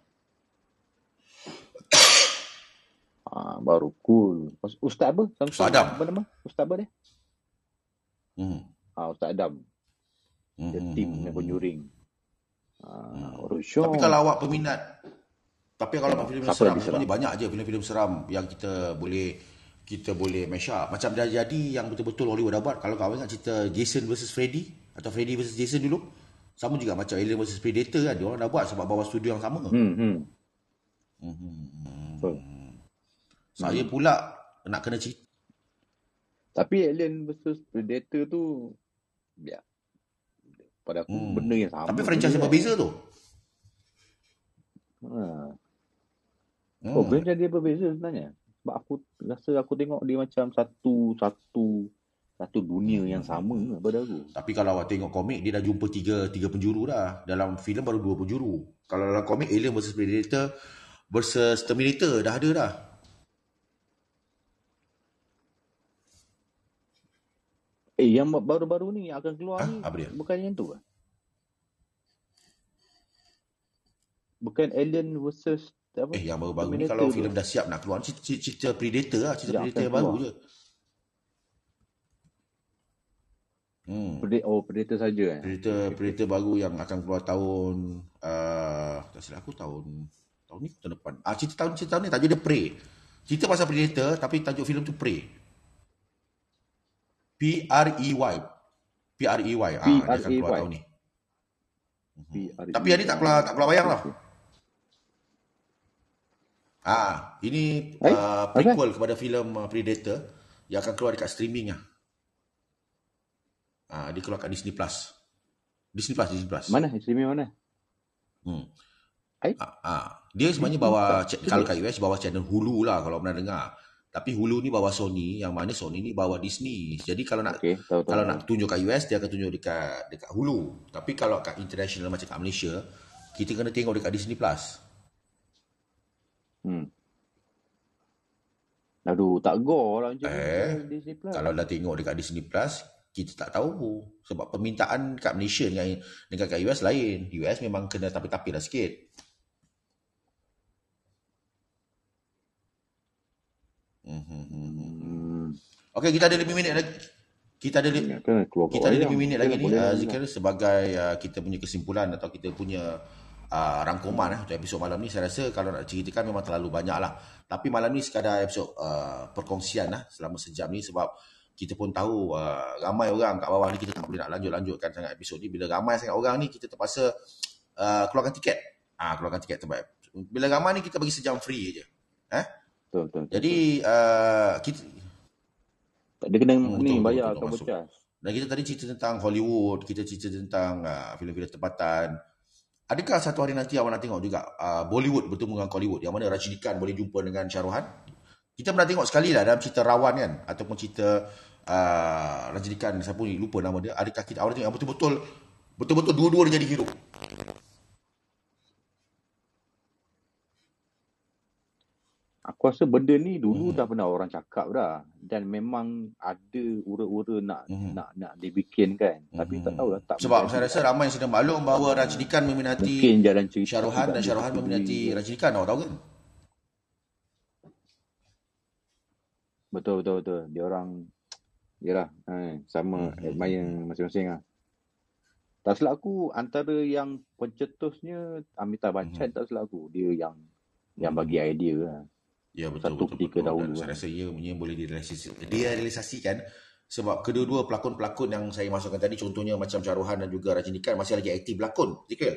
Uh, baru cool. Ustaz apa? Ustaz Adam. Apa nama? Ustaz apa dia? Mhm. Ah, Ustaz Adam. Dia Mhm. team dengan Conjuring. Uh, Rosyong. Tapi kalau awak peminat, tapi kalau nak filem Siapa seram, lagi seram? sebenarnya banyak je filem-filem seram yang kita boleh kita boleh mash up. Macam dah jadi yang betul-betul Hollywood dah buat. Kalau kau ingat cerita Jason versus Freddy atau Freddy versus Jason dulu, sama juga macam Alien versus Predator kan. Dia orang dah buat sebab bawah studio yang sama. Hmm, hmm. Hmm. Betul. Saya pula nak kena cerita. Tapi Alien versus Predator tu ya, pada aku Hmm. benda yang sama. Tapi franchise yang je. berbeza tu. Ha. Hmm. Oh, franchise dia berbeza sebenarnya. Sebab aku rasa aku tengok dia macam satu satu satu dunia yang sama pada aku. Tapi kalau awak tengok komik, dia dah jumpa tiga tiga penjuru dah. Dalam filem baru dua penjuru. Kalau dalam komik, Alien versus Predator versus Terminator dah ada dah. Eh, yang baru-baru ni yang akan keluar Hah? ni Apa dia? bukan yang tu kan? Bukan Alien versus apa? Eh, yang baru-baru ni Terminator kalau tu. filem dah siap nak keluar, cerita, cerita Predator lah. Cerita Yang Predator akan yang baru keluar. je. Hmm. Predator, oh, Predator saja eh. Predator, Predator baru yang akan keluar tahun, uh, tak silap aku tahun, tahun ni tahun depan. Ah, cerita tahun, cerita tahun ni tajuk dia Prey. Cerita pasal Predator, tapi tajuk filem tu Prey. P R E Y. P R E Y. Ah, dia akan keluar tahun ni. P R E Y. Tapi yang ni tak pula tak pula bayang lah. Ah, ini Eh, uh, prequel kepada filem uh, Predator yang akan keluar dekat streaming lah. Ah, dia keluar kat Disney Plus. Disney Plus, Disney Plus. Mana? Streaming mana? Hmm. Eh? Ah, ah. Dia sebenarnya bawa, kalau kat U S bawa channel Hulu lah kalau pernah dengar. Tapi Hulu ni bawa Sony, yang mana Sony ni bawa Disney. Jadi kalau nak Okey, tahu tahu. kalau nak tunjuk kat U S, dia akan tunjuk dekat dekat Hulu. Tapi kalau kat international macam kat Malaysia, kita kena tengok dekat Disney Plus. Hmm. Aduh, tak gore lah macam Eh, ni Disney Plus. Kalau dah tengok dekat Disney Plus, kita tak tahu. Sebab permintaan kat Malaysia dengan, dengan kat U S lain. U S memang kena tapi-tapi dah sikit. Hmm. Okey, kita ada lima minit lagi. Kita ada li- Kan keluar kita ada wayang. lima minit Kita lagi nak ni, boleh uh, lah. Zikir, sebagai uh, kita punya kesimpulan atau kita punya uh, rangkuman eh, untuk episod malam ni. Saya rasa kalau nak ceritakan memang terlalu banyak lah. Tapi malam ni sekadar episod uh, perkongsian lah selama sejam ni, sebab kita pun tahu uh, ramai orang kat bawah ni, kita tak boleh nak lanjut-lanjutkan sangat episod ni. Bila ramai sangat orang ni, kita terpaksa uh, keluarkan tiket. Ah, keluarkan tiket terbaik. Bila ramai ni, kita bagi sejam free je. Eh? Betul, betul, betul. Jadi uh, kita Tak ada kena hmm, ni betul, betul, bayar betul, atau masuk. bocas. Dan kita tadi cerita tentang Hollywood, kita cerita tentang uh, filem-filem tempatan. Adakah satu hari nanti awak nak tengok juga uh, Bollywood bertemu dengan Hollywood, yang mana Rajinikan boleh jumpa dengan Shah Rukh Khan? Kita pernah tengok sekali lah dalam cerita Rawan kan, ataupun cerita uh, Rajinikan, siapa ni, lupa nama dia. Adakah kita awak tengok yang betul-betul betul-betul dua-dua dia jadi hero? Aku rasa benda ni dulu Mhm. dah pernah orang cakap dah, dan memang ada ura-ura nak Mhm. nak nak dibikin kan, tapi tak Mhm. tahulah tak Sebab menjadi saya rasa lah. ramai yang sudah maklum bahawa Rajinikan meminati Mungkin jalan cerita Shah Rukh Khan juga dan dia Shah Rukh Khan setujui meminati je. Rajinikan, awak tahu kan? Betul betul betul. Dia orang yalah, eh, sama Mhm. admire masing-masing lah. Tak silap aku, antara yang pencetusnya Amitabh Bachchan, Mhm. tak silap aku, dia yang yang Mhm. bagi idea lah. Ya, betul, Satu betul, ketika betul. Dan dahulu saya kan. rasa ia ia boleh direalisasi- direalisasikan sebab kedua-dua pelakon-pelakon yang saya masukkan tadi, contohnya macam Shah Rukh Khan dan juga Rajinikan, masih lagi aktif berlakon. Betul?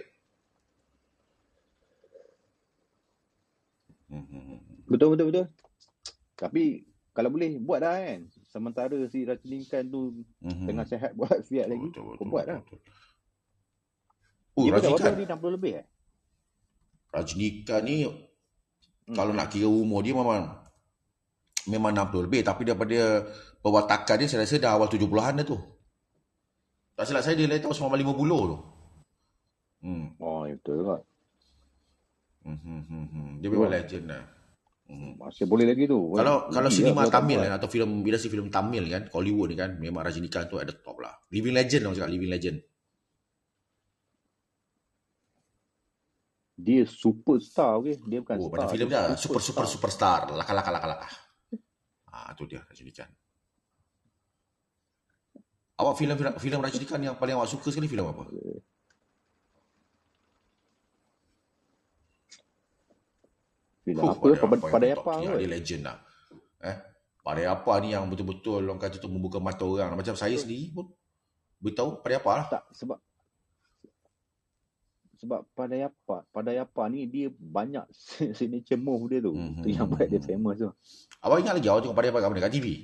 Mhm. Betul betul betul. Tapi kalau boleh buat dah kan. Sementara si Rajinikan tu Mhm. tengah sihat buat fiat lagi, Betul, kau betul, buat betul, dah. betul. Oh, Dia dah berapa Rajinikan. ni, enam puluh lebih eh? Rajinikan ni Hmm. kalau nak kira umur dia memang memang enam puluh lebih, tapi daripada perwatakan dia saya rasa dah awal tujuh puluhan dah tu. Tak silap saya dia lahir tahun sembilan belas lima puluh tu. Hmm. Oh, ya betul juga. Hmm, hmm, hmm, hmm. Dia memang Betul. legend lah. Hmm. Masih boleh lagi tu. Kalau kalau Rugi lah sinema kalau tak Tamil buat. kan, atau filem industri filem Tamil kan, Hollywood ni kan, memang Rajinikan tu at the top lah. Living legend orang cakap, living legend. Dia superstar, okey. Dia bukan Oh, star. macam filem Dia dah super super superstar. superstar. Laka laka laka laka. Ah, tu dia Rajinikan. Awak filem filem Rajinikan yang paling awak suka sekali filem apa? Filem Huh, apa? Pada, yang pada top apa tier. kot? Dia legend lah. Eh, pada apa ni yang betul-betul orang kata tu membuka mata orang. Macam saya sendiri pun beritahu pada apa lah. Tak, sebab sebab pada apa? Pada apa ni dia banyak signature move dia tu. Mhm. Tu yang buat dia famous tu. Awak ingat lagi awak tengok pada apa kat mana? Kat T V?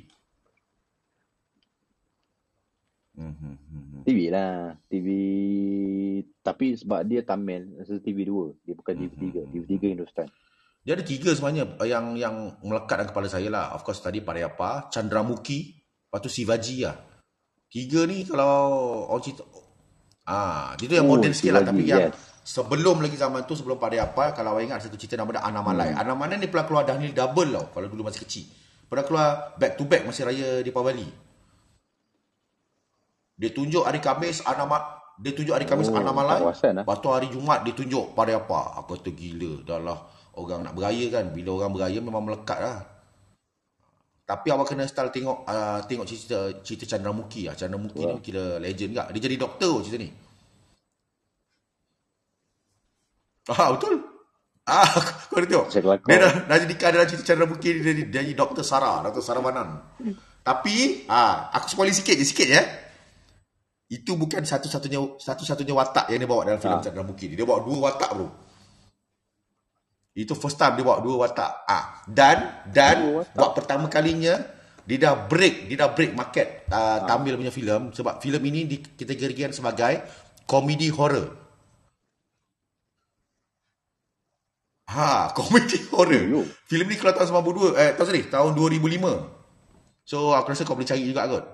Mhm. T V lah. T V. Tapi sebab dia Tamil, rasa T V dua. Dia bukan T V tiga. T V tiga Hindustan. Dia ada tiga sebenarnya yang yang melekat dalam kepala saya lah. Of course tadi Padayappa, Chandramukhi, lepas tu Shivaji lah. Tiga ni kalau orang cerita, ah, dia tu yang Oh, modern sikit lah. Tapi Shivaji, yang yes. sebelum lagi zaman tu, sebelum Padayappa, kalau awak ingat satu cerita nama dia Anamalai. Hmm. Anamalai ni pernah keluar Daniel Double tau, kalau dulu masih kecil. Pernah keluar back to back masih raya Deepavali. Dia tunjuk hari Khamis Anama, dia tunjuk hari Khamis Oh, Anamalai. tak perasan lah. Lepas tu hari Jumaat dia tunjuk Padayappa. Aku kata gila, dah lah orang nak beraya kan. Bila orang beraya memang melekat lah. Tapi awak kena style tengok uh, tengok cerita cerita Chandramukhi lah. Chandramukhi Wah. ni kira legend tak? Dia jadi doktor cerita ni. Ah, betul. Ah, kau ada tengok? Saya kelakar. Dia dah, dah jadi dalam cerita Chandramukhi ni, dia, dia jadi doktor Sarah, doktor Saravanan. Tapi, ah, aku spoiler sikit je, sikit je. Itu bukan satu-satunya satu-satunya watak yang dia bawa dalam filem Ah. Chandramukhi ni. Dia bawa dua watak, bro. Itu first time dia bawa dua watak. Ah, dan dan Dua watak. buat pertama kalinya dia dah break, dia dah break market uh, Tamil punya filem sebab filem ini dikategorikan sebagai komedi horror. Ha, komedi horror. Yo. Filem ni keluar tahun sembilan puluh dua, eh tahun sorry, tahun dua ribu lima. So aku rasa kau boleh cari juga kot.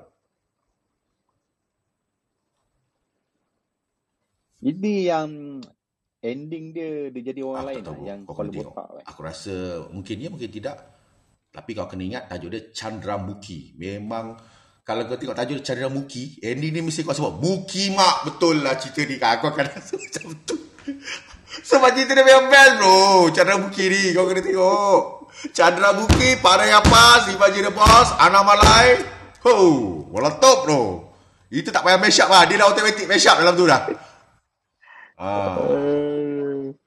Ini yang ending dia dia jadi orang Aku lain tak tahu, lah, yang kau kepala kena tengok. botak lah. Aku rasa mungkin ya, mungkin tidak. Tapi kau kena ingat tajuk dia Chandramukhi. Memang kalau kau tengok tajuk dia Chandramukhi, ending ni mesti kau sebut Muki mak, betul lah cerita ni. Aku akan rasa macam tu. Sebab cerita dia memang best bro. Chandramukhi ni kau kena tengok. Chandramukhi, Padayappa, Shivaji the Boss, Anamalai. Ho, meletup bro. Itu tak payah mash up lah. Dia dah automatic mash up dalam tu dah. Ah. Uh,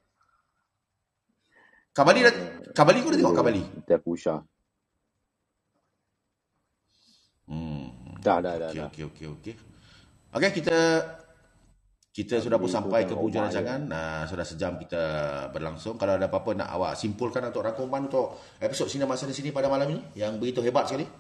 Kabali dah, Kabali kau dah tengok Kabali? Tiap Usha. Hmm. Dah, dah, dah. Okey, dah. okey, okey, okey. Okey, kita Kita sudah pun sampai ke hujung rancangan. Uh, sudah sejam kita berlangsung. Kalau ada apa-apa nak awak simpulkan untuk rangkuman untuk episod Sinema Sana Sini pada malam ini yang begitu hebat sekali.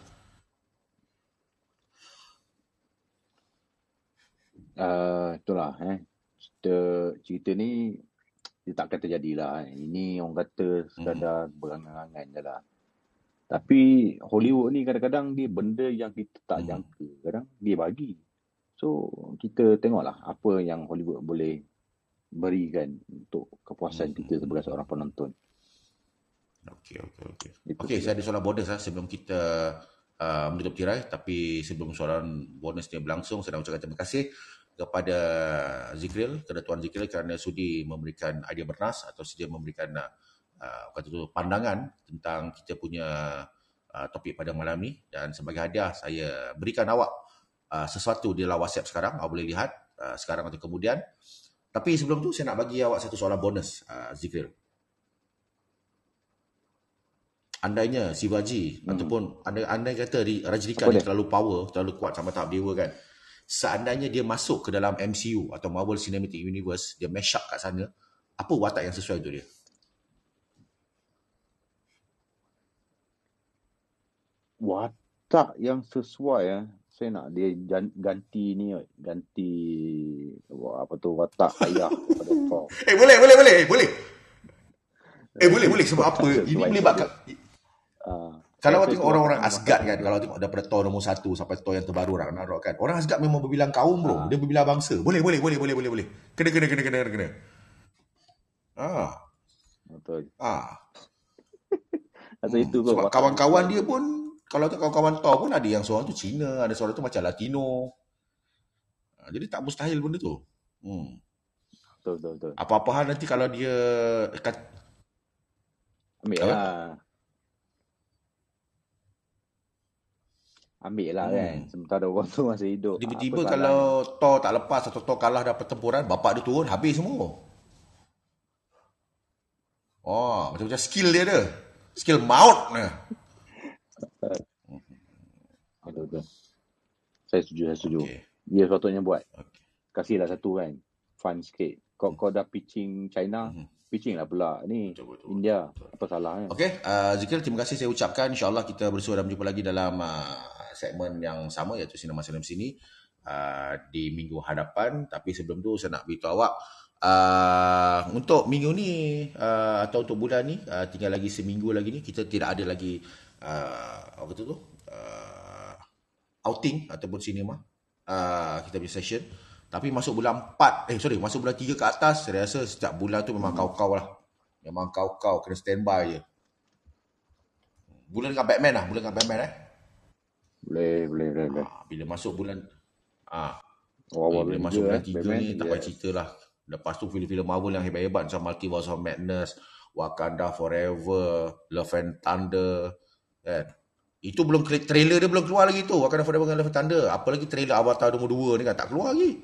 Uh, itulah eh. Cerita, cerita ni dia tak kata jadilah. Ini orang kata sekadar hmm. berangan-angan je lah. Tapi Hollywood ni kadang-kadang dia benda yang kita tak hmm. jangka. Kadang dia bagi. So, kita tengoklah apa yang Hollywood boleh berikan untuk kepuasan hmm. kita sebagai seorang penonton. Okey, okey, okey. Okey, saya ada soalan bonus lah sebelum kita uh, menutup tirai. Tapi sebelum soalan bonus ni berlangsung, saya nak ucapkan terima kasih kepada Zikril, kepada Tuan Zikril kerana sudi memberikan idea bernas atau sedia memberikan uh, kata tu, pandangan tentang kita punya uh, topik pada malam ni. Dan sebagai hadiah, saya berikan awak Uh, sesuatu di dalam WhatsApp sekarang, awak boleh lihat uh, sekarang atau kemudian. Tapi sebelum tu saya nak bagi awak satu soalan bonus, uh, Zikril. Andainya Shivaji hmm. ataupun andai, andai kata Rajinikan dia terlalu power, terlalu kuat sama tahap dewa kan. Seandainya dia masuk ke dalam M C U atau Marvel Cinematic Universe, dia mash up kat sana, apa watak yang sesuai tu dia? Watak yang sesuai ya. Saya nak dia ganti ni, ganti apa tu watak ayah kepada Thor. Eh boleh, boleh, boleh, boleh. Eh boleh, boleh. Sebab apa? Ini melibatkan. Uh, kalau tengok orang-orang Asgard kan, kalau tengok daripada Thor nombor satu sampai Thor yang terbaru Ragnarok kan, orang Asgard memang berbilang kaum bro. Uh. Dia berbilang bangsa. Boleh, boleh, boleh, boleh, boleh, boleh. Kena, kena, kena, kena, kena. Ah. Betul. Ah. Asal itu sebab kawan-kawan dia pun, kalau tu kawan-kawan Thor pun ada yang seorang tu Cina, ada seorang tu macam Latino. Jadi tak mustahil benda tu. Hmm. Betul, betul, betul. Apa-apa hal nanti kalau dia kat... ambil apa? lah. Ambil lah hmm. kan. Sementara orang tu masih hidup. Tiba-tiba kalau kan? Thor tak lepas atau Thor kalah dalam pertempuran, bapak dia turun, habis semua. Oh, macam-macam skill dia ada. Skill maut ni. Betul, betul. Saya setuju, saya setuju. Okay. Dia sepatutnya buat. Okay. Kasihlah satu kan. Fun sikit. Kau, kau dah pitching China, mm-hmm. pitching lah pula ni betul, betul, India. Betul. Apa salahnya? Okey, uh, Zikril, terima kasih saya ucapkan. InsyaAllah kita bersua dan berjumpa lagi dalam uh, segmen yang sama iaitu Sinema Sana Sini uh, di minggu hadapan. Tapi sebelum tu saya nak beritahu awak uh, untuk minggu ni uh, atau untuk bulan ni uh, tinggal lagi seminggu lagi ni kita tidak ada lagi uh, apa tu tu uh, outing ataupun sinema uh, kita punya session. Tapi masuk bulan empat, eh sorry, masuk bulan tiga ke atas, saya rasa setiap bulan tu memang hmm. kau-kau lah. Memang kau-kau, kena standby je. Bulan dengan Batman lah, bulan dengan Batman eh. Boleh, boleh, boleh. boleh. Ha, bila masuk bulan, ah, oh, bila bila masuk bulan eh, tiga Batman, ni, tak payah yes. cerita lah. Lepas tu filem-filem Marvel yang hebat-hebat macam Multiverse of Madness, Wakanda Forever, Love and Thunder, kan. Itu belum, trailer dia belum keluar lagi tu, Wakanda Forever dengan Love and Thunder. Apalagi trailer Avatar nombor dua ni kan, tak keluar lagi.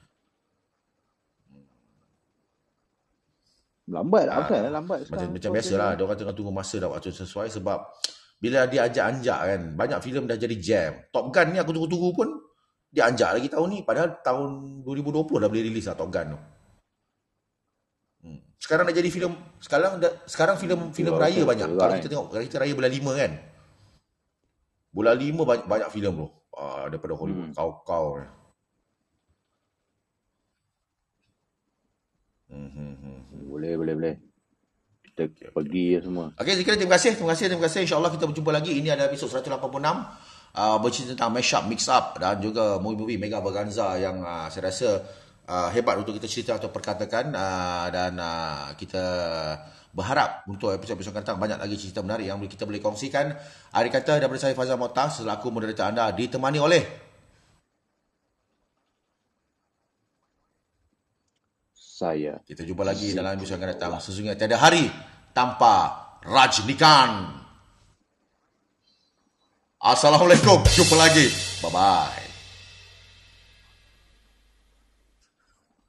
Lambat lah, ha, lambat macam, macam biasalah, dia orang tengah tunggu masa dah waktu sesuai. Sebab bila dia anjak-anjak kan, banyak filem dah jadi jam. Top Gun ni aku tunggu-tunggu pun dia anjak lagi tahun ni, padahal tahun dua ribu dua puluh dah boleh release lah Top Gun tu. hmm. Sekarang dah jadi filem, sekarang dah, sekarang filem filem raya banyak. Kalau kita tengok, kalau kita raya bulan lima kan, bulan lima banyak, banyak filem tu ah, daripada Hollywood. hmm. Kau-kau ni. Hmm, hmm, hmm. Boleh, boleh, boleh. Kita okay, pergi okay. semua. Okey, Zikril, terima kasih. Terima kasih, terima kasih. InsyaAllah kita berjumpa lagi. Ini adalah episod seratus lapan puluh enam. Uh, bercerita tentang mashup, mix up dan juga movie-movie Mega Vaganza yang uh, saya rasa uh, hebat untuk kita cerita atau perkatakan. Uh, dan uh, kita berharap untuk episod-episod akan datang banyak lagi cerita menarik yang kita boleh kongsikan. Hari kata daripada saya Fazal Mokhtar selaku moderator anda ditemani oleh saya. Kita jumpa lagi dalam episod akan datang. Sesungguhnya tiada hari tanpa Rajinikan. Assalamualaikum. Jumpa lagi. Bye-bye.